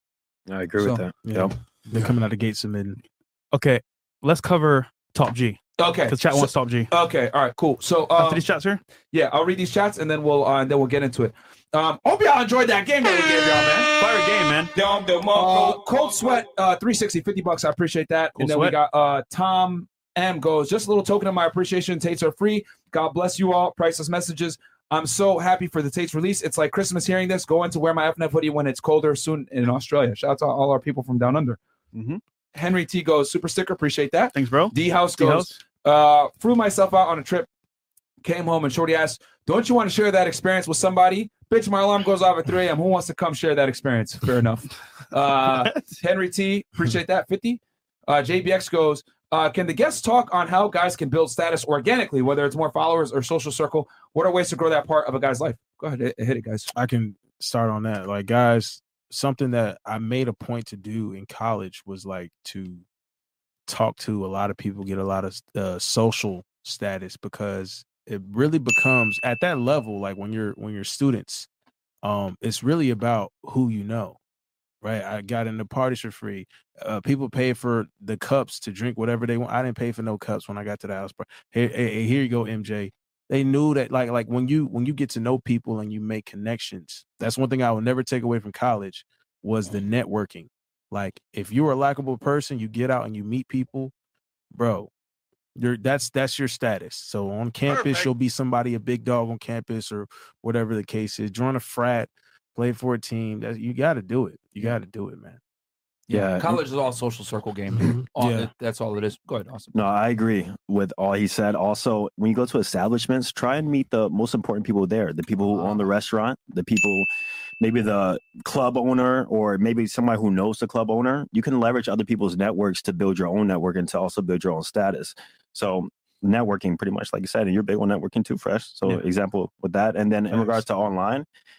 D: I agree
A: So,
D: with that.
E: Yeah.
D: Yep.
E: They're coming out the gate submitting.
B: Okay, let's cover Top G.
A: Okay.
B: Because chat
A: so-
B: wants Top G.
A: Okay. All right. Cool. So um,
B: After these chats here,
A: yeah, I'll read these chats and then we'll uh, and then we'll get into it. Um, hope y'all enjoyed that game that we gave y'all, man.
B: fire game, man.
A: Dum, dum, uh, Cold Sweat, uh, three sixty, fifty bucks. I appreciate that.
B: Cold
A: and then we
B: Sweat.
A: got uh, Tom M goes, just a little token of my appreciation. Tates are free. God bless you all. Priceless messages. I'm so happy for the Tates release. It's like Christmas hearing this. Going to wear my F N F hoodie when it's colder soon in Australia. Shout out to all our people from down under.
B: Mhm.
A: Henry T goes, super sticker. Appreciate that.
B: Thanks, bro.
A: D House goes, uh, flew myself out on a trip. Came home and Shorty asked, don't you want to share that experience with somebody? Bitch, my alarm goes off at three a.m. Who wants to come share that experience? Fair enough. Uh, Henry T, appreciate that. fifty. Uh, J B X goes, uh, can the guests talk on how guys can build status organically, whether it's more followers or social circle? What are ways to grow that part of a guy's life? Go ahead, hit hit it, guys.
E: I can start on that. Like, guys, something that I made a point to do in college was like to talk to a lot of people, get a lot of uh, social status, because it really becomes at that level, like when you're when you're students, um, it's really about who you know, right? I got into parties for free. Uh, people pay for the cups to drink whatever they want. I didn't pay for no cups when I got to the house party. Hey, hey, hey, here you go, M J. They knew that, like, like when you when you get to know people and you make connections. That's one thing I will never take away from college was the networking. Like, if you're a likable person, you get out and you meet people, bro. You're that's that's your status. So on campus,
A: Perfect.
E: you'll be somebody, a big dog on campus or whatever the case is. Join a frat, play for a team. That you got to do it. You got to do it, man.
D: Yeah.
A: College is all social circle game.
F: Mhm.
A: Dude. All,
E: Yeah.
A: it- that's all it is. Go ahead, Austin.
D: No, I agree with all he said. Also, when you go to establishments, try and meet the most important people there, the people who own the restaurant, the people, maybe the club owner, or maybe somebody who knows the club owner. You can leverage other people's networks to build your own network and to also build your own status. So networking, pretty much, like you said, and you're big on networking too, Fresh. So
E: Yeah.
D: example with that. And then in
E: Thanks.
D: regards to online,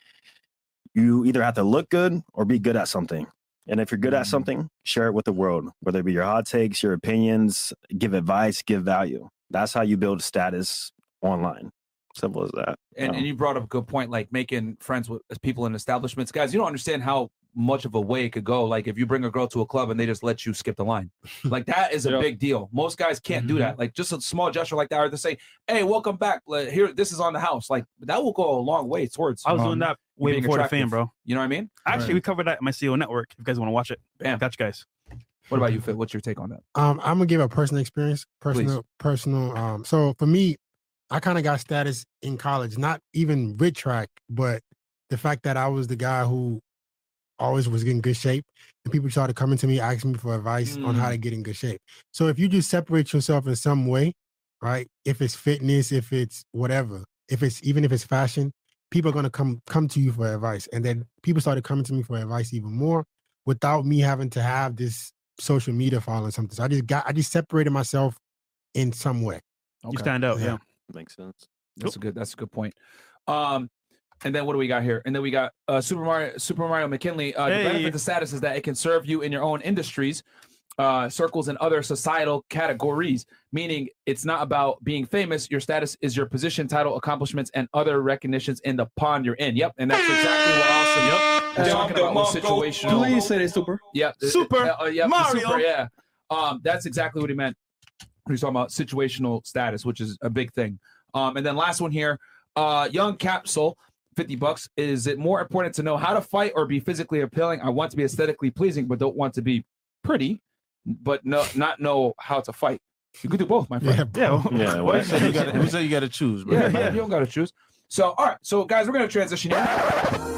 D: you either have to look good or be good at something. And if you're good
E: Mm.
D: at something, share it with the world, whether it be your hot takes, your opinions, give advice, give value. That's how you build status online. Simple as that.
A: And,
D: Um,
A: and you brought up a good point, like making friends with people in establishments. Guys, you don't understand how much of a way it could go. Like if you bring a girl to a club and they just let you skip the line, like that is a
B: Yeah.
A: big deal. Most guys can't do that. Like just a small gesture like that, or to say, "Hey, welcome back. Like, here, this is on the house." Like that will go a long way towards.
B: I was
A: um,
B: doing that way
A: being
B: before the
A: attractive.
B: fame, bro.
A: You know what I mean?
B: Actually,
E: Right.
B: we covered that in my C E O network. If you guys want to watch it,
A: Bam.
B: got you guys.
A: What about you, Fit? What's your take on that?
F: Um, I'm gonna give a personal experience, personal, personal. Um, so for me, I kind of got status in college, not even with track, but the fact that I was the guy who always was in good shape, and people started coming to me asking me for advice on how to get in good shape. So if you just separate yourself in some way, right? If it's fitness, if it's whatever, if it's even if it's fashion, people are gonna come come to you for advice, and then people started coming to me for advice even more without me having to have this social media following something. So I just got I just separated myself in some way.
B: You stand out,
F: Yeah.
B: yeah.
D: makes sense.
A: That's a good. That's a good point. Um, and then what do we got here? And then we got uh, Super Mario. Super Mario McKinley. Uh,
B: Hey.
A: The benefit of status is that it can serve you in your own industries, uh, circles, and other societal categories. Meaning, it's not about being famous. Your status is your position, title, accomplishments, and other recognitions in the pond you're in. Yep, and that's exactly what Austin. Yep. Was talking about with situational.
H: Please say they super.
A: Yeah, the-
B: Super
A: uh, uh, yeah, the
B: Mario.
A: super, yeah. Um, that's exactly what he meant. He's talking about situational status, which is a big thing. Um, and then last one here, uh, Young Capsule, fifty bucks. Is it more important to know how to fight or be physically appealing? I want to be aesthetically pleasing, but don't want to be pretty, but no, not know how to fight. You could do both, my friend.
F: Yeah,
B: Yeah.
D: Yeah,
E: Who
D: what?
E: said you got who said you got to choose, bro?
A: Yeah, yeah, you don't got to choose. So, all right. So, guys, we're going to transition here.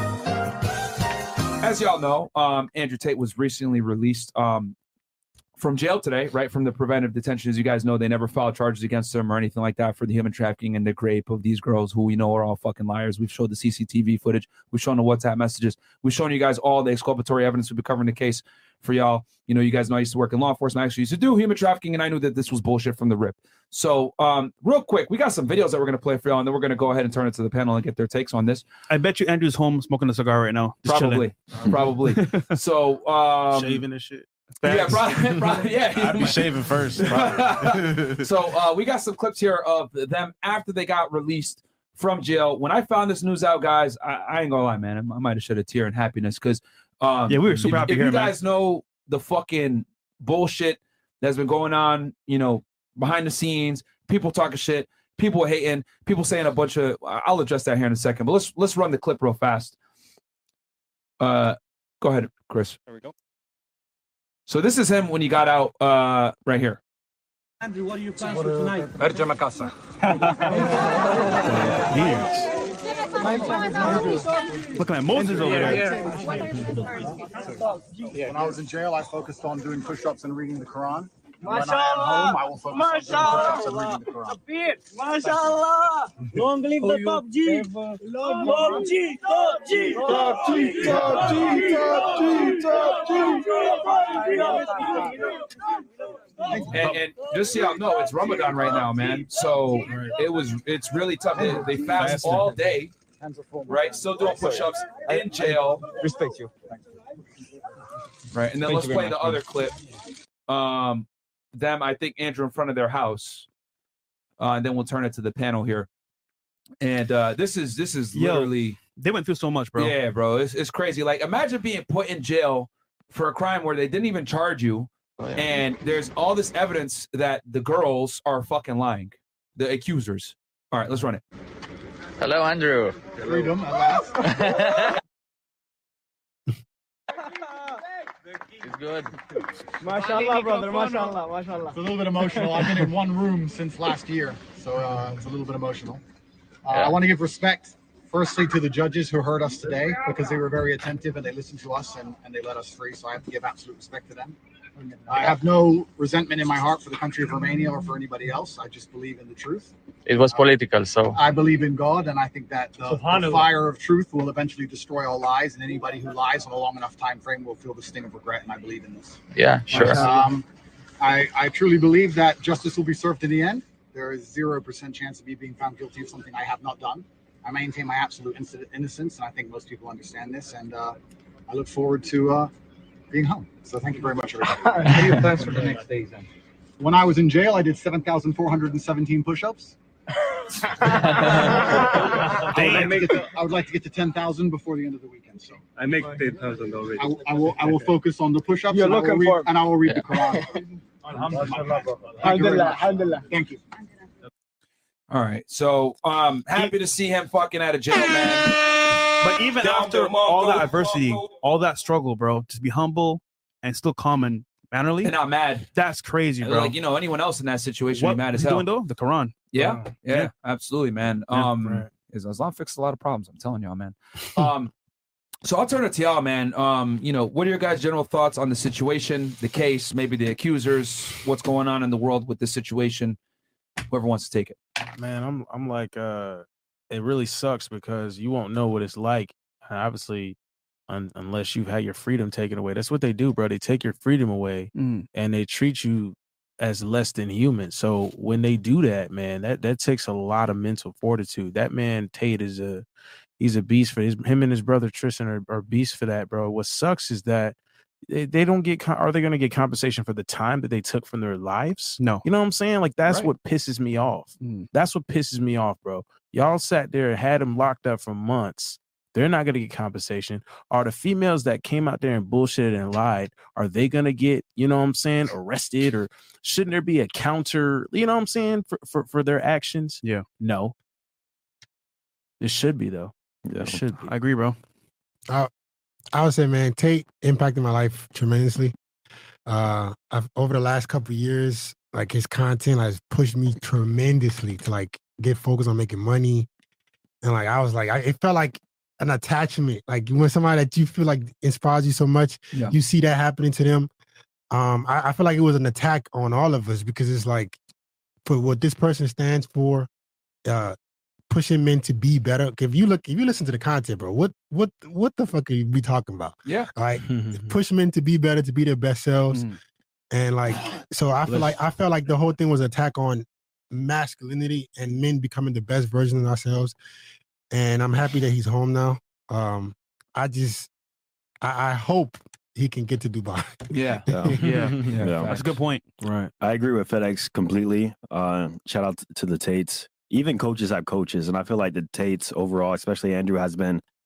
A: As y'all know, um, Andrew Tate was recently released um, from jail today, right, from the preventive detention. As you guys know, they never filed charges against him or anything like that for the human trafficking and the rape of these girls who we know are all fucking liars. We've showed the C C T V footage. We've shown the WhatsApp messages. We've shown you guys all the exculpatory evidence. We've been covering the case for y'all. You know, you guys know I used to work in law enforcement. I actually used to do human trafficking, and I knew that this was bullshit from the rip. So, um, real quick, we got some videos that we're going to play for y'all, and then we're going to go ahead and turn it to the panel and get their takes on this.
B: I bet you Andrew's home smoking a cigar right now. Just chilling.
A: Probably, probably. So, um,
E: Shaving and shit.
A: yeah, probably, probably, yeah.
E: I'd be shaving first. probably.
A: So uh, we got some clips here of them after they got released from jail. When I found this news out, guys, I, I ain't gonna lie, man, I might have shed a tear in happiness because Um,
B: Yeah, we were super
A: if,
B: happy
A: if
B: here,
A: you
B: man.
A: guys know the fucking bullshit that's been going on, you know, behind the scenes, people talking shit, people hating, people saying a bunch of. I'll address that here in a second, but let's let's run the clip real fast. Uh, go ahead, Chris.
H: There we go.
A: So this is him when he got out. Uh, right here.
I: Andrew, what are your plans for tonight?
J: Erja Makasa.
B: Looking at Moses over there.
J: When I was in jail, I focused on doing push-ups and reading the Quran. When I am home, I will focus on doing push-ups and reading the Quran.
I: MashaAllah! Long live the top G! Top G! Top G!
J: Top G! Top G! Top G! Top G!
A: And, and just so y'all know, it's Ramadan right now, man. So it was, it's really tough. They, they fast all day, right? Still doing push-ups in jail.
J: Respect you.
A: Right, and then
J: Thank
A: let's
J: you very
A: play the
J: much,
A: other clip. Um, them, I think Andrew in front of their house, uh, and then we'll turn it to the panel here. And uh, this is this is
B: Yo,
A: literally
B: they went through so much, bro.
A: Yeah, bro, it's it's crazy. Like, imagine being put in jail for a crime where they didn't even charge you,
H: Oh, yeah.
A: and there's all this evidence that the girls are fucking lying, the accusers. All right, let's run it.
H: Hello, Andrew.
J: Freedom at last.
H: It's good.
I: MashaAllah, brother. MashaAllah. MashaAllah.
J: It's a little bit emotional. I've been in one room since last year, so uh, it's a little bit emotional. Uh,
H: Yeah.
J: I want to give respect, firstly, to the judges who heard us today, because they were very attentive and they listened to us and, and they let us free. So I have to give absolute respect to them. I have no resentment in my heart for the country of Romania or for anybody else. I just believe in the truth.
H: It was political, so
J: I believe in God, and I think that the, the
I: Subhanallah.
J: fire of truth will eventually destroy all lies, and anybody who lies on a long enough time frame will feel the sting of regret, and I believe in this.
H: yeah, sure.
J: Um, I, I truly believe that justice will be served in the end. There is zero percent chance of me being found guilty of something I have not done. I maintain my absolute inci- innocence, and I think most people understand this, and uh, I look forward to uh, being home. So thank you very much, everybody.
I: What are your plans for the next days then?
J: When I was in jail, I did seven thousand four hundred seventeen push-ups. I would like to get to, I would like to get to ten thousand before the end of the weekend. So
K: I make ten thousand already.
J: I, will- I will I will focus on the push-ups
I: You're
J: and I, will
I: looking
J: read,
I: for-
J: and I will read
H: Yeah.
J: the Quran.
I: Alhamdulillah, brother.
J: Thank you very
I: Alhamdulillah.
J: much.
I: Alhamdulillah.
J: Thank you.
A: All right, so um, happy to see him fucking out of jail, man.
B: But even
A: Down
B: after
A: the
B: all that
A: Mongol,
B: adversity,
A: Mongol.
B: all that struggle, bro, just be humble and still calm and mannerly.
A: And not mad.
B: That's crazy, bro.
A: Like, you know, anyone else in that situation
B: what
A: would be mad as
B: he's
A: hell.
B: doing though? The Quran.
A: Yeah,
B: Wow.
A: yeah,
B: Yeah.
A: absolutely, man.
B: Yeah,
A: Um,
E: right.
A: Is- Islam fixed a lot of problems. I'm telling y'all, man. Um, so I'll turn it to y'all, man. Um, you know, what are your guys' general thoughts on the situation, the case, maybe the accusers, what's going on in the world with this situation? Whoever wants to take it.
E: Man, I'm I'm like uh it really sucks because you won't know what it's like, obviously, un- unless you've had your freedom taken away. That's what they do, bro. They take your freedom away
B: Mm.
E: and they treat you as less than human. So when they do that, man, that that takes a lot of mental fortitude. That man Tate is a he's a beast for his him and his brother Tristan are, are beasts for that, bro. What sucks is that they, they don't get co- are they going to get compensation for the time that they took from their lives?
B: No.
E: You know what I'm saying? Like that's
A: Right.
E: what pisses me off.
B: Mm.
E: That's what pisses me off, bro. Y'all sat there and had them locked up for months. They're not going to get compensation. Are the females that came out there and bullshitted and lied, are they going to get, you know what I'm saying, arrested? Or shouldn't there be a counter, you know what I'm saying, for, for, for their actions?
B: Yeah.
E: No. It should be, though.
D: Yeah.
E: It should be.
B: I agree, bro.
F: I would say, man, Tate impacted my life tremendously. Uh, I've over the last couple of years, like his content has pushed me tremendously to like get focused on making money, and like I was like, I, it felt like an attachment. Like when somebody that you feel like inspires you so much,
A: Yeah.
F: you see that happening to them. Um, I, I feel like it was an attack on all of us because it's like for what this person stands for, uh, pushing men to be better. If you look, if you listen to the content, bro, what what what the fuck are you be talking about?
A: Yeah.
F: Like push men to be better, to be their best selves.
B: Mm.
F: And like, so I feel like I felt like the whole thing was an attack on masculinity and men becoming the best version of ourselves. And I'm happy that he's home now. Um, I just, I, I hope he can get to Dubai.
A: Yeah.
D: Yeah.
B: Yeah.
A: Yeah.
D: Yeah.
B: That's a good point.
E: Right.
D: I agree with FedEx completely. Uh, shout out to the Tates. Even coaches have coaches, and I feel like the Tates overall, especially Andrew, has been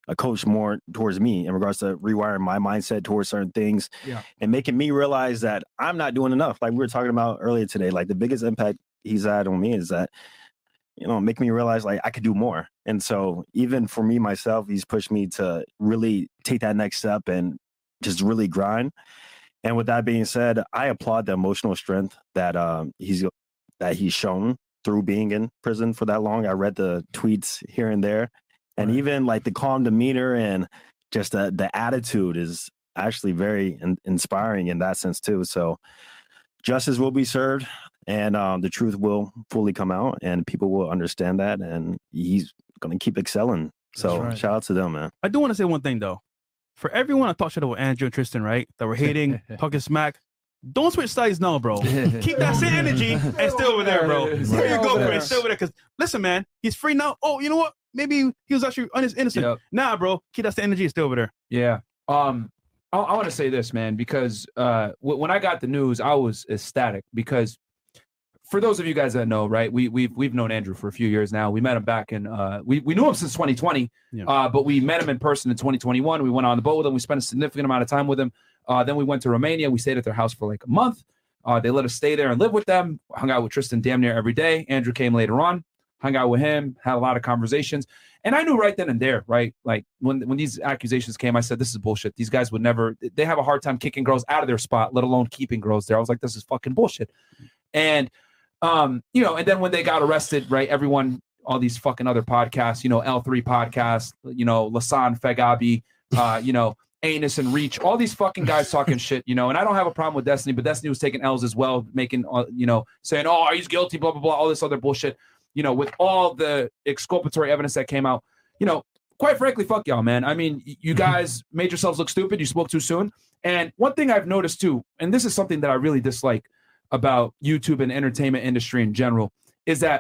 D: a coach more towards me in regards to rewiring my mindset towards certain things
A: Yeah.
D: and making me realize that I'm not doing enough. Like we were talking about earlier today, like the biggest impact he's had on me is that, you know, make me realize like I could do more. And so even for me, myself, he's pushed me to really take that next step and just really grind. And with that being said, I applaud the emotional strength that um, he's that he's shown through being in prison for that long. I read the tweets here and there. And right. even like the calm demeanor and just the, the attitude is actually very in, inspiring in that sense too. So justice will be served and um, the truth will fully come out and people will understand that. And he's going to keep excelling. So right. shout out to them, man.
B: I do want to say one thing though. For everyone I talk shit with Andrew and Tristan, right? That we're hating, talking smack. Don't switch sides now, bro. Keep that same energy and stay over there, bro. There you go, Chris. Stay over there. Because listen, man, he's free now. Oh, you know what? Maybe he was actually innocent. Yep. Nah, bro. Keep that same energy and stay over there.
A: Yeah. Um, I, I want to say this, man, because uh, w- when I got the news, I was ecstatic because for those of you guys that know, right, we, we've we've known Andrew for a few years now. We met him back in, uh, we, we knew him since twenty twenty, yeah. uh, but we met him in person in twenty twenty-one. We went on the boat with him. We spent a significant amount of time with him. Uh, then we went to Romania. We stayed at their house for like a month. Uh, they let us stay there and live with them. Hung out with Tristan damn near every day. Andrew came later on, hung out with him, had a lot of conversations. And I knew right then and there, right? Like when, when these accusations came, I said, this is bullshit. These guys would never, they have a hard time kicking girls out of their spot, let alone keeping girls there. I was like, this is fucking bullshit. And, um, you know, and then when they got arrested, right, everyone, all these fucking other podcasts, you know, L three podcasts, you know, Lasan Fegabi, uh, you know, Anus and Reach, all these fucking guys talking shit, you know, and I don't have a problem with Destiny, but Destiny was taking L's as well, making, uh, you know, saying, oh, he's guilty, blah, blah, blah, all this other bullshit, you know, with all the exculpatory evidence that came out, you know, quite frankly, fuck y'all, man. I mean, you guys made yourselves look stupid. You spoke too soon. And one thing I've noticed too, and this is something that I really dislike about YouTube and entertainment industry in general, is that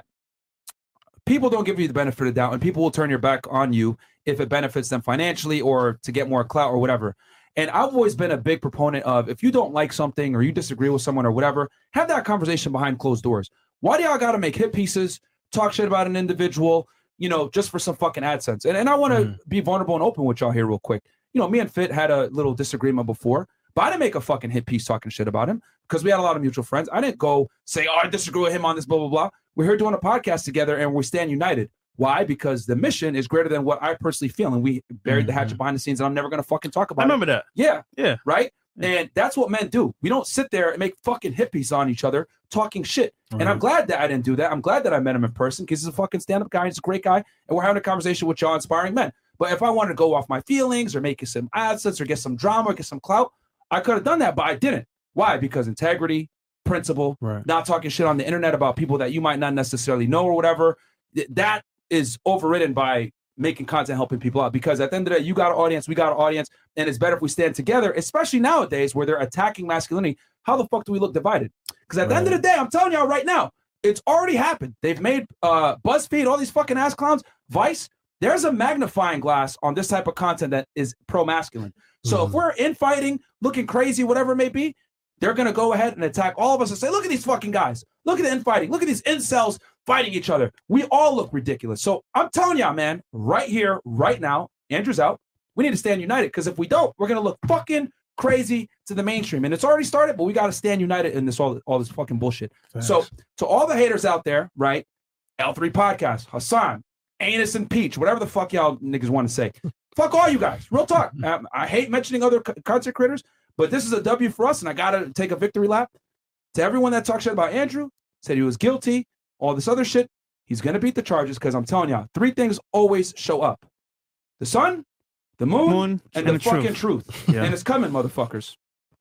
A: people don't give you the benefit of the doubt and people will turn your back on you if it benefits them financially or to get more clout or whatever. And I've always been a big proponent of if you don't like something or you disagree with someone or whatever, have that conversation behind closed doors. Why do y'all got to make hit pieces, talk shit about an individual, you know, just for some fucking AdSense? And, and I want to mm. be vulnerable and open with y'all here real quick. You know, me and Fit had a little disagreement before, but I didn't make a fucking hit piece talking shit about him because we had a lot of mutual friends. I didn't go say, oh, I disagree with him on this, blah, blah, blah. We're here doing a podcast together and we stand united. Why? Because the mission is greater than what I personally feel. And we buried mm-hmm. the hatchet behind the scenes and I'm never going to fucking talk about it.
B: I remember
A: it.
B: that.
A: Yeah.
B: Yeah.
A: Right?
B: Yeah.
A: And that's what men do. We don't sit there and make fucking hit pieces on each other talking shit. Mm-hmm. And I'm glad that I didn't do that. I'm glad that I met him in person because he's a fucking stand-up guy. He's a great guy. And we're having a conversation with y'all inspiring men. But if I wanted to go off my feelings or make some AdSense or get some drama or get some clout, I could have done that, but I didn't. Why? Because integrity, principle, right. not talking shit on the internet about people that you might not necessarily know or whatever. That is overridden by making content, helping people out. Because at the end of the day, you got an audience, we got an audience, and it's better if we stand together, especially nowadays where they're attacking masculinity. How the fuck do we look divided? Because at right. the end of the day, I'm telling y'all right now, it's already happened. They've made uh, BuzzFeed, all these fucking ass clowns, Vice. There's a magnifying glass on this type of content that is pro-masculine. So mm. if we're infighting, looking crazy, whatever it may be, they're going to go ahead and attack all of us and say, look at these fucking guys. Look at the infighting. Look at these incels fighting each other. We all look ridiculous. So I'm telling y'all, man, right here, right now, Andrew's out. We need to stand united because if we don't, we're going to look fucking crazy to the mainstream. And it's already started, but we got to stand united in this all, all this fucking bullshit. Thanks. So to all the haters out there, right, L three Podcast, Hassan, Anus and Peach, whatever the fuck y'all niggas want to say. Fuck all you guys. Real talk. Um, I hate mentioning other co- content creators, but this is a W for us, and I got to take a victory lap. To everyone that talked shit about Andrew, said he was guilty, all this other shit, he's going to beat the charges because I'm telling y'all, three things always show up. The sun, the moon, moon and, and the, the fucking truth. truth. Yeah. And it's coming, motherfuckers.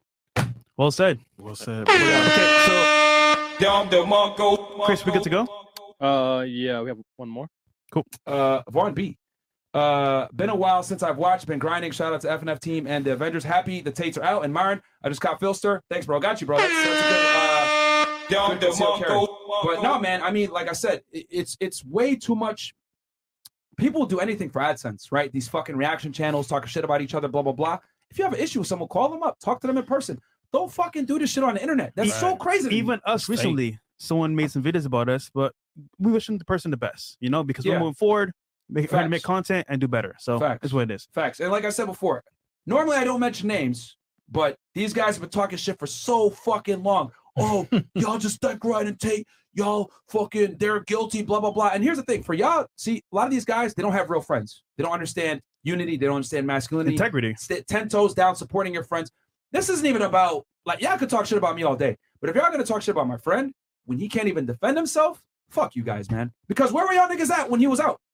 B: Well said.
E: Well said.
B: Okay, so Chris, we good to go?
K: Uh, yeah, we have one more.
B: Cool.
A: Uh, Vaughn B. Uh, been a while since I've watched. Been grinding. Shout out to F N F team and the Avengers. Happy the Tates are out. And Myron, I just caught Philster. Thanks, bro. Got you, bro. That's, that's a good, uh, good concealed carry. But no, man. I mean, like I said, it, it's it's way too much. People do anything for AdSense, right? These fucking reaction channels talking shit about each other, blah blah blah. If you have an issue with someone, call them up. Talk to them in person. Don't fucking do this shit on the internet. That's right. So crazy.
B: Even us recently, someone made some videos about us, but we wishing the person the best, you know, because yeah. we're moving forward. make, trying to make content and do better. So
A: Facts.
B: that's what it is.
A: Facts. And like I said before, normally I don't mention names, but these guys have been talking shit for so fucking long. Oh, y'all just think Ryan and Tate, y'all fucking, they're guilty, blah, blah, blah. And here's the thing for y'all, see, a lot of these guys, they don't have real friends. They don't understand unity. They don't understand masculinity.
B: Integrity.
A: St- ten toes down, supporting your friends. This isn't even about, like, y'all could talk shit about me all day. But if y'all going to talk shit about my friend, when he can't even defend himself, fuck you guys, man. Because where were y'all niggas at when he was out?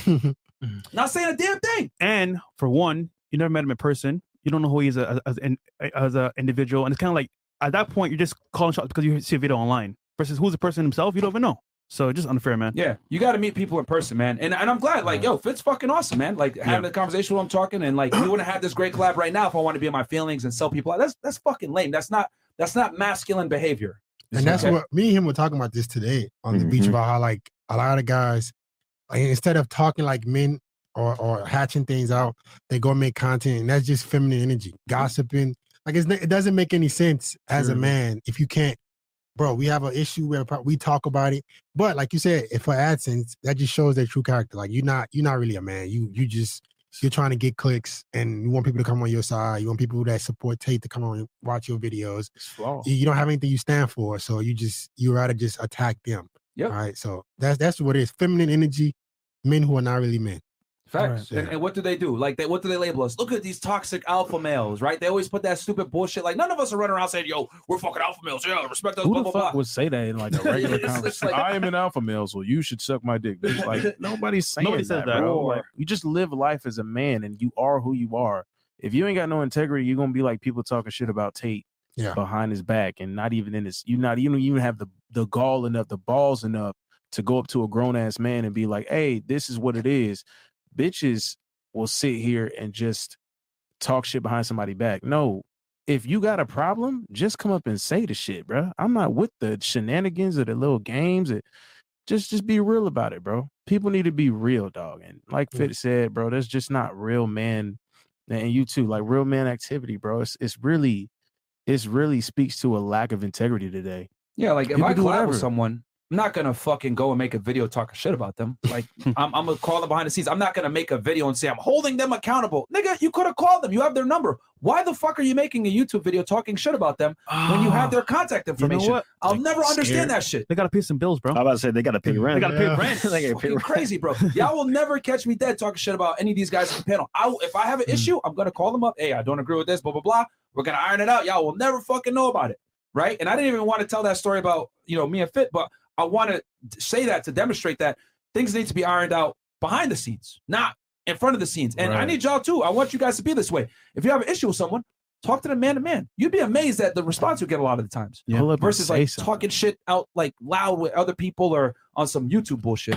A: Not saying a damn thing.
B: And for one, you never met him in person. You don't know who he is as, as, an as an individual. And it's kind of like, at that point, you're just calling shots because you see a video online versus who's the person himself. You don't even know. So it's just unfair, man.
A: Yeah, you got to meet people in person, man. And and I'm glad, like, yo, Fit's fucking awesome, man. Like, having
B: Yeah.
A: a conversation while I'm talking, and like, we wouldn't have this great collab right now if I want to be in my feelings and sell people out. That's that's fucking lame. That's not that's not masculine behavior.
F: And that's
A: Okay.
F: what me and him were talking about this today on the beach
A: Mhm.
F: about how like a lot of guys, like, instead of talking like men or or hatching things out, they go make content, and that's just feminine energy, gossiping. Like it's, it doesn't make any sense as a
E: Sure.
F: man if you can't, bro. We have an issue where we talk about it, but like you said, if for AdSense, that just shows their true character. Like you're not you're not really a man. You you just you're trying to get clicks, and you want people to come on your side. You want people that support Tate to come on and watch your videos.
E: It's flawed.
F: You, you don't have anything you stand for, so you just you rather just attack them.
A: Yep.
F: All right. So that's that's what it is. Feminine energy, men who are not really men.
A: Facts.
F: Right.
A: And, and what do they do? Like, they, what do they label us? Look at these toxic alpha males, right? They always put that stupid bullshit. Like, none of us are running around saying, yo, we're fucking alpha males. Yeah, respect us,
E: Who
A: blah,
E: the
A: blah,
E: fuck
A: blah.
E: would say that in like a regular
A: It's just
E: conversation?
A: like-
E: I am an alpha male, so you should suck my dick. Bitch. Like nobody's saying
B: Nobody
E: that,
B: says that.
E: bro.
A: Or-
E: Like, you just live life as a man, and you are who you are. If you ain't got no integrity, you're gonna be like people talking shit about Tate
F: Yeah.
E: behind his back, and not even in his. You not you don't even have the the gall enough, the balls enough to go up to a grown ass man and be like, "Hey, this is what it is." Bitches will sit here and just talk shit behind somebody's back. No, if you got a problem, just come up and say the shit, bro. I'm not with the shenanigans or the little games. It, just just be real about it, bro. People need to be real, dog. And like
F: Yeah.
E: Fit said, bro, that's just not real man. And you too, like real man activity, bro. It's it's really, it's really speaks to a lack of integrity today.
A: Yeah, like if
E: People
A: I
E: do
A: collab
E: whatever.
A: with someone, I'm not gonna fucking go and make a video talking shit about them. Like I'm, I'm gonna call them behind the scenes. I'm not gonna make a video and say I'm holding them accountable. Nigga, you could have called them. You have their number. Why the fuck are you making a YouTube video talking shit about them when you have their contact
B: You know
A: information?
B: what?
A: I'll
E: Like,
A: never
E: scared.
A: understand that shit.
B: They got to pay some bills, bro.
D: I'm about to say they got to pay rent.
B: They got to pay
F: Yeah.
B: rent.
D: They gotta pay
A: Fucking
D: rent.
A: crazy, bro. Y'all will never catch me dead talking shit about any of these guys on the panel. I, will- if I have an issue, I'm gonna call them up. Hey, I don't agree with this. Blah blah blah. We're gonna iron it out. Y'all will never fucking know about it, right? And I didn't even want to tell that story about you know me and Fit, but I want to say that to demonstrate that things need to be ironed out behind the scenes, not in front of the scenes. And I
E: Right.
A: need y'all too. I want you guys to be this way. If you have an issue with someone, talk to them man to man. You'd be amazed at the response you get a lot of the times.
B: Yeah.
E: Pull up and
A: Versus
E: say
A: like
E: something.
A: talking shit out like loud with other people or on some YouTube bullshit.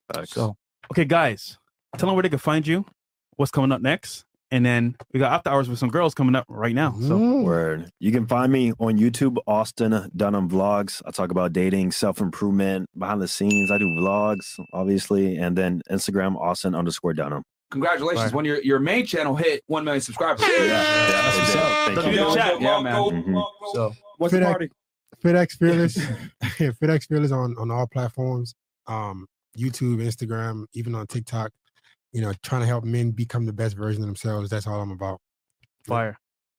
A: So
B: Okay, guys, tell them where they can find you, what's coming up next, and then we got after hours with some girls coming up right now. So
F: Mm.
D: Word. You can find me on YouTube, Austin Dunham Vlogs. I talk about dating, self improvement, behind the scenes. I do vlogs, obviously, and then Instagram, Austin underscore Dunham.
A: congratulations.
B: Right.
A: When your your main channel hit one million subscribers.
D: Yeah,
E: That's
D: it
E: what's
D: did.
E: up.
D: Thank
B: Don't
D: you.
B: do the chat.
A: Yeah, man.
D: Mhm.
A: So
F: What's the party? FedEx Fearless. FedEx Fearless on, on all platforms. Um, YouTube, Instagram, even on TikTok. You know, trying to help men become the best version of themselves. That's all I'm about.
B: fire.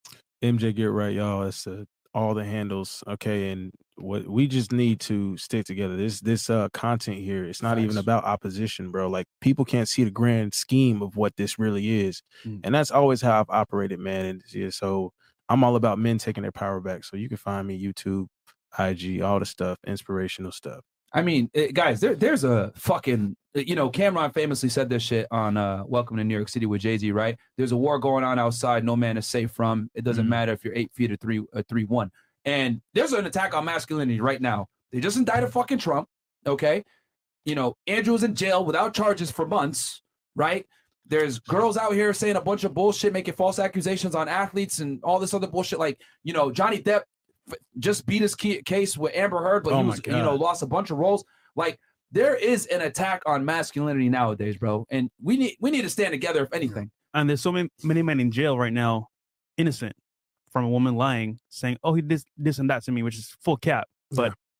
E: M J, get right, y'all. It's uh, all the handles, okay. And what we just need to stick together. This this uh content here, it's not even
A: Facts.
E: about opposition, bro. Like people can't see the grand scheme of what this really is,
A: Mm.
E: and that's always how I've operated, man. And yeah, so I'm all about men taking their power back. So you can find me YouTube, I G, all the stuff, inspirational stuff.
A: I mean, eh, guys, there, there's a fucking, eh, you know, Cameron famously said this shit on uh, Welcome to New York City with Jay-Z, right? There's a war going on outside. No man is safe from. It doesn't
E: Mhm.
A: matter if you're eight feet or three, uh, three one. And there's an attack on masculinity right now. They just indicted fucking Trump. Okay, you know, Andrew was in jail without charges for months, right? There's girls out here saying a bunch of bullshit, making false accusations on athletes and all this other bullshit. Like, you know, Johnny Depp f- just beat his key- case with Amber Heard, but
E: Oh
A: he
E: my
A: was, you know,
E: God.
A: lost a bunch of roles. Like, there is an attack on masculinity nowadays, bro, and we need we need to stand together. If anything,
B: And there's so many, many men in jail right now, innocent from a woman lying, saying, "Oh, he did this and that to me," which is full cap. But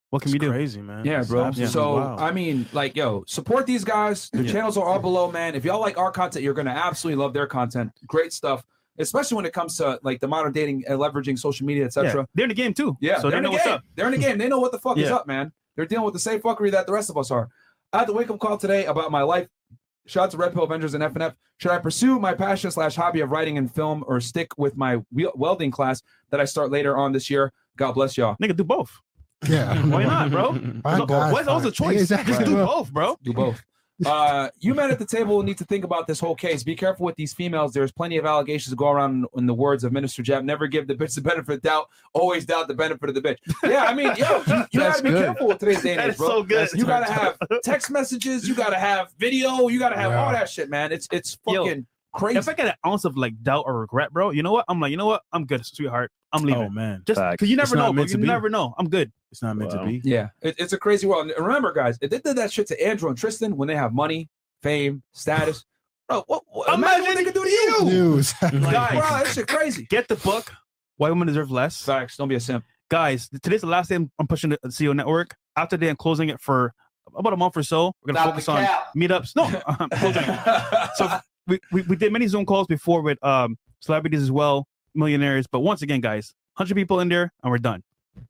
B: What can
E: It's
B: we do?
E: crazy, man.
A: Yeah,
E: It's
A: bro.
E: absolutely
A: So
E: wild.
A: I mean, like, yo, support these guys. Their
B: Yeah.
A: channels are all below, man. If y'all like our content, you're gonna absolutely love their content. Great stuff, especially when it comes to like the modern dating and leveraging social media, et
B: Yeah.
A: cetera.
B: They're in the game too.
A: Yeah,
B: so
A: they're
B: they
A: in
B: know
A: the
B: what's
A: game.
B: up.
A: They're in the game. They know what the fuck is
B: Yeah.
A: up, man. They're dealing with the same fuckery that the rest of us are. I had the wake up call today about my life. Shout out to Red Pill Avengers and F N F. Should I pursue my passion slash hobby of writing and film, or stick with my wheel- welding class that I start later on this year? God bless y'all.
B: Nigga, do both.
F: Yeah.
B: Why not, bro?
F: My
B: So-
F: God,
B: What's always a
F: fine.
B: choice?
F: Exactly,
B: Just do
F: bro.
B: both, bro.
A: Do both. Uh, you men at the table need to think about this whole case. Be careful with these females. There's plenty of allegations to go around in the words of Minister Jab. Never give the bitch the benefit of doubt. Always doubt the benefit of the bitch. Yeah, I mean, yo, you, you
E: That's
A: gotta be
E: good.
A: careful with today's day and
B: That
A: age,
B: is
A: bro.
B: so good.
A: You gotta have text messages. You gotta have video. You gotta have
F: Yeah.
A: all that shit, man. It's it's
B: Yo,
A: fucking crazy.
B: If I get an ounce of like doubt or regret, bro, you know what? I'm like, you know what? I'm good, sweetheart. I'm leaving.
E: Oh man,
B: Just
D: Facts.
B: because you
E: It's
B: never
E: not
B: know, bro.
E: meant to
B: You
E: be.
B: never know. I'm good.
E: it's not meant
D: Wow.
E: to be.
A: Yeah, it, it's a crazy world. And remember, guys, if they did that shit to Andrew and Tristan when they have money, fame, status, bro, what, what, imagine what they could do to you.
F: News.
A: Like,
B: Guys.
A: bro, that shit crazy.
B: Get the book. Why Women Deserve Less.
A: Facts. Don't be a simp.
B: Guys, today's the last day I'm I'm pushing the C E O Network. After day, I'm closing it for about a month or so. We're gonna
A: Stop
B: focus
A: the
B: on
A: cap.
B: meetups. No, I'm closing it. So we, we we did many Zoom calls before with um celebrities as well, millionaires. But once again, guys, one hundred people in there, and we're done.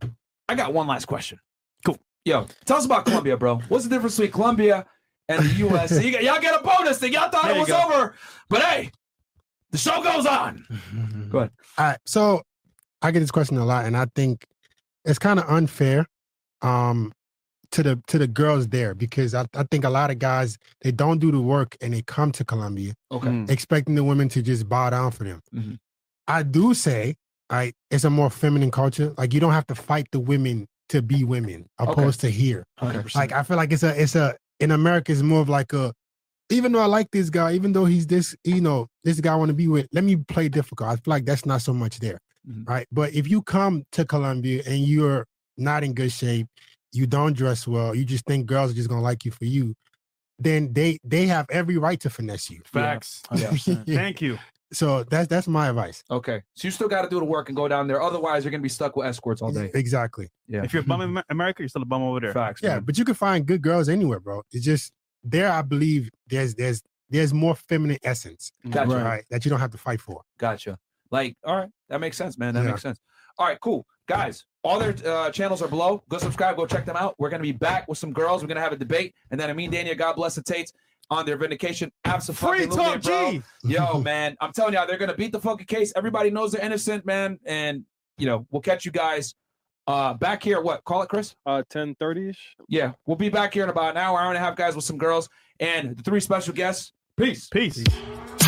A: I got one last question.
B: Cool.
A: Yo, tell us about Colombia, bro. What's the difference between Colombia and the U S? You got, y'all get a bonus thing. Y'all thought
B: There
A: it
B: you
A: was
B: go.
A: over, but hey, the show goes on. Go ahead.
F: All right. So I get this question a lot, and I think it's kind of unfair um, to the to the girls there, because I, I think a lot of guys, they don't do the work and they come to Colombia
A: Okay.
B: Mm.
F: expecting the women to just bow down for them.
A: Mhm.
F: I do say, right, it's a more feminine culture. Like, you don't have to fight the women to be women, opposed to here.
E: one hundred percent.
F: Like, I feel like it's a it's a in America it's more of like a, even though I like this guy, even though he's this, you know, this guy I want to be with, let me play difficult. I feel like that's not so much there.
A: Mhm.
F: Right. But if you come to Colombia and you're not in good shape, you don't dress well, you just think girls are just gonna like you for you, then they they have every right to finesse you.
B: Facts.
E: one hundred percent.
B: Thank you.
F: So that's that's my advice.
A: Okay. So you still got to do the work and go down there. Otherwise, you're gonna be stuck with escorts all day.
F: Exactly.
A: Yeah.
B: If you're a bum in Amer- America, you're still a bum over there.
A: Facts.
F: Yeah,
A: man.
F: but you can find good girls anywhere, bro. It's just there. I believe there's there's there's more feminine essence,
A: Gotcha.
F: right.
E: Right.
F: that you don't have to fight for.
A: Gotcha. Like, all right, that makes sense, man. That
F: Yeah.
A: makes sense. All right, cool, guys. All their uh, channels are below. Go subscribe. Go check them out. We're gonna be back with some girls. We're gonna have a debate, and then Amin Dania, God bless the Tates, on their vindication.
B: Free
A: Absolutely,
B: talk,
A: bro.
B: G.
A: Yo, man, I'm telling y'all, they're gonna beat the fucking case. Everybody knows they're innocent, man. And you know, we'll catch you guys uh back here. What? Call it, Chris.
K: Uh, ten thirty ish.
A: Yeah, we'll be back here in about an hour, hour and a half, guys, with some girls and the three special guests. Peace.
B: Peace.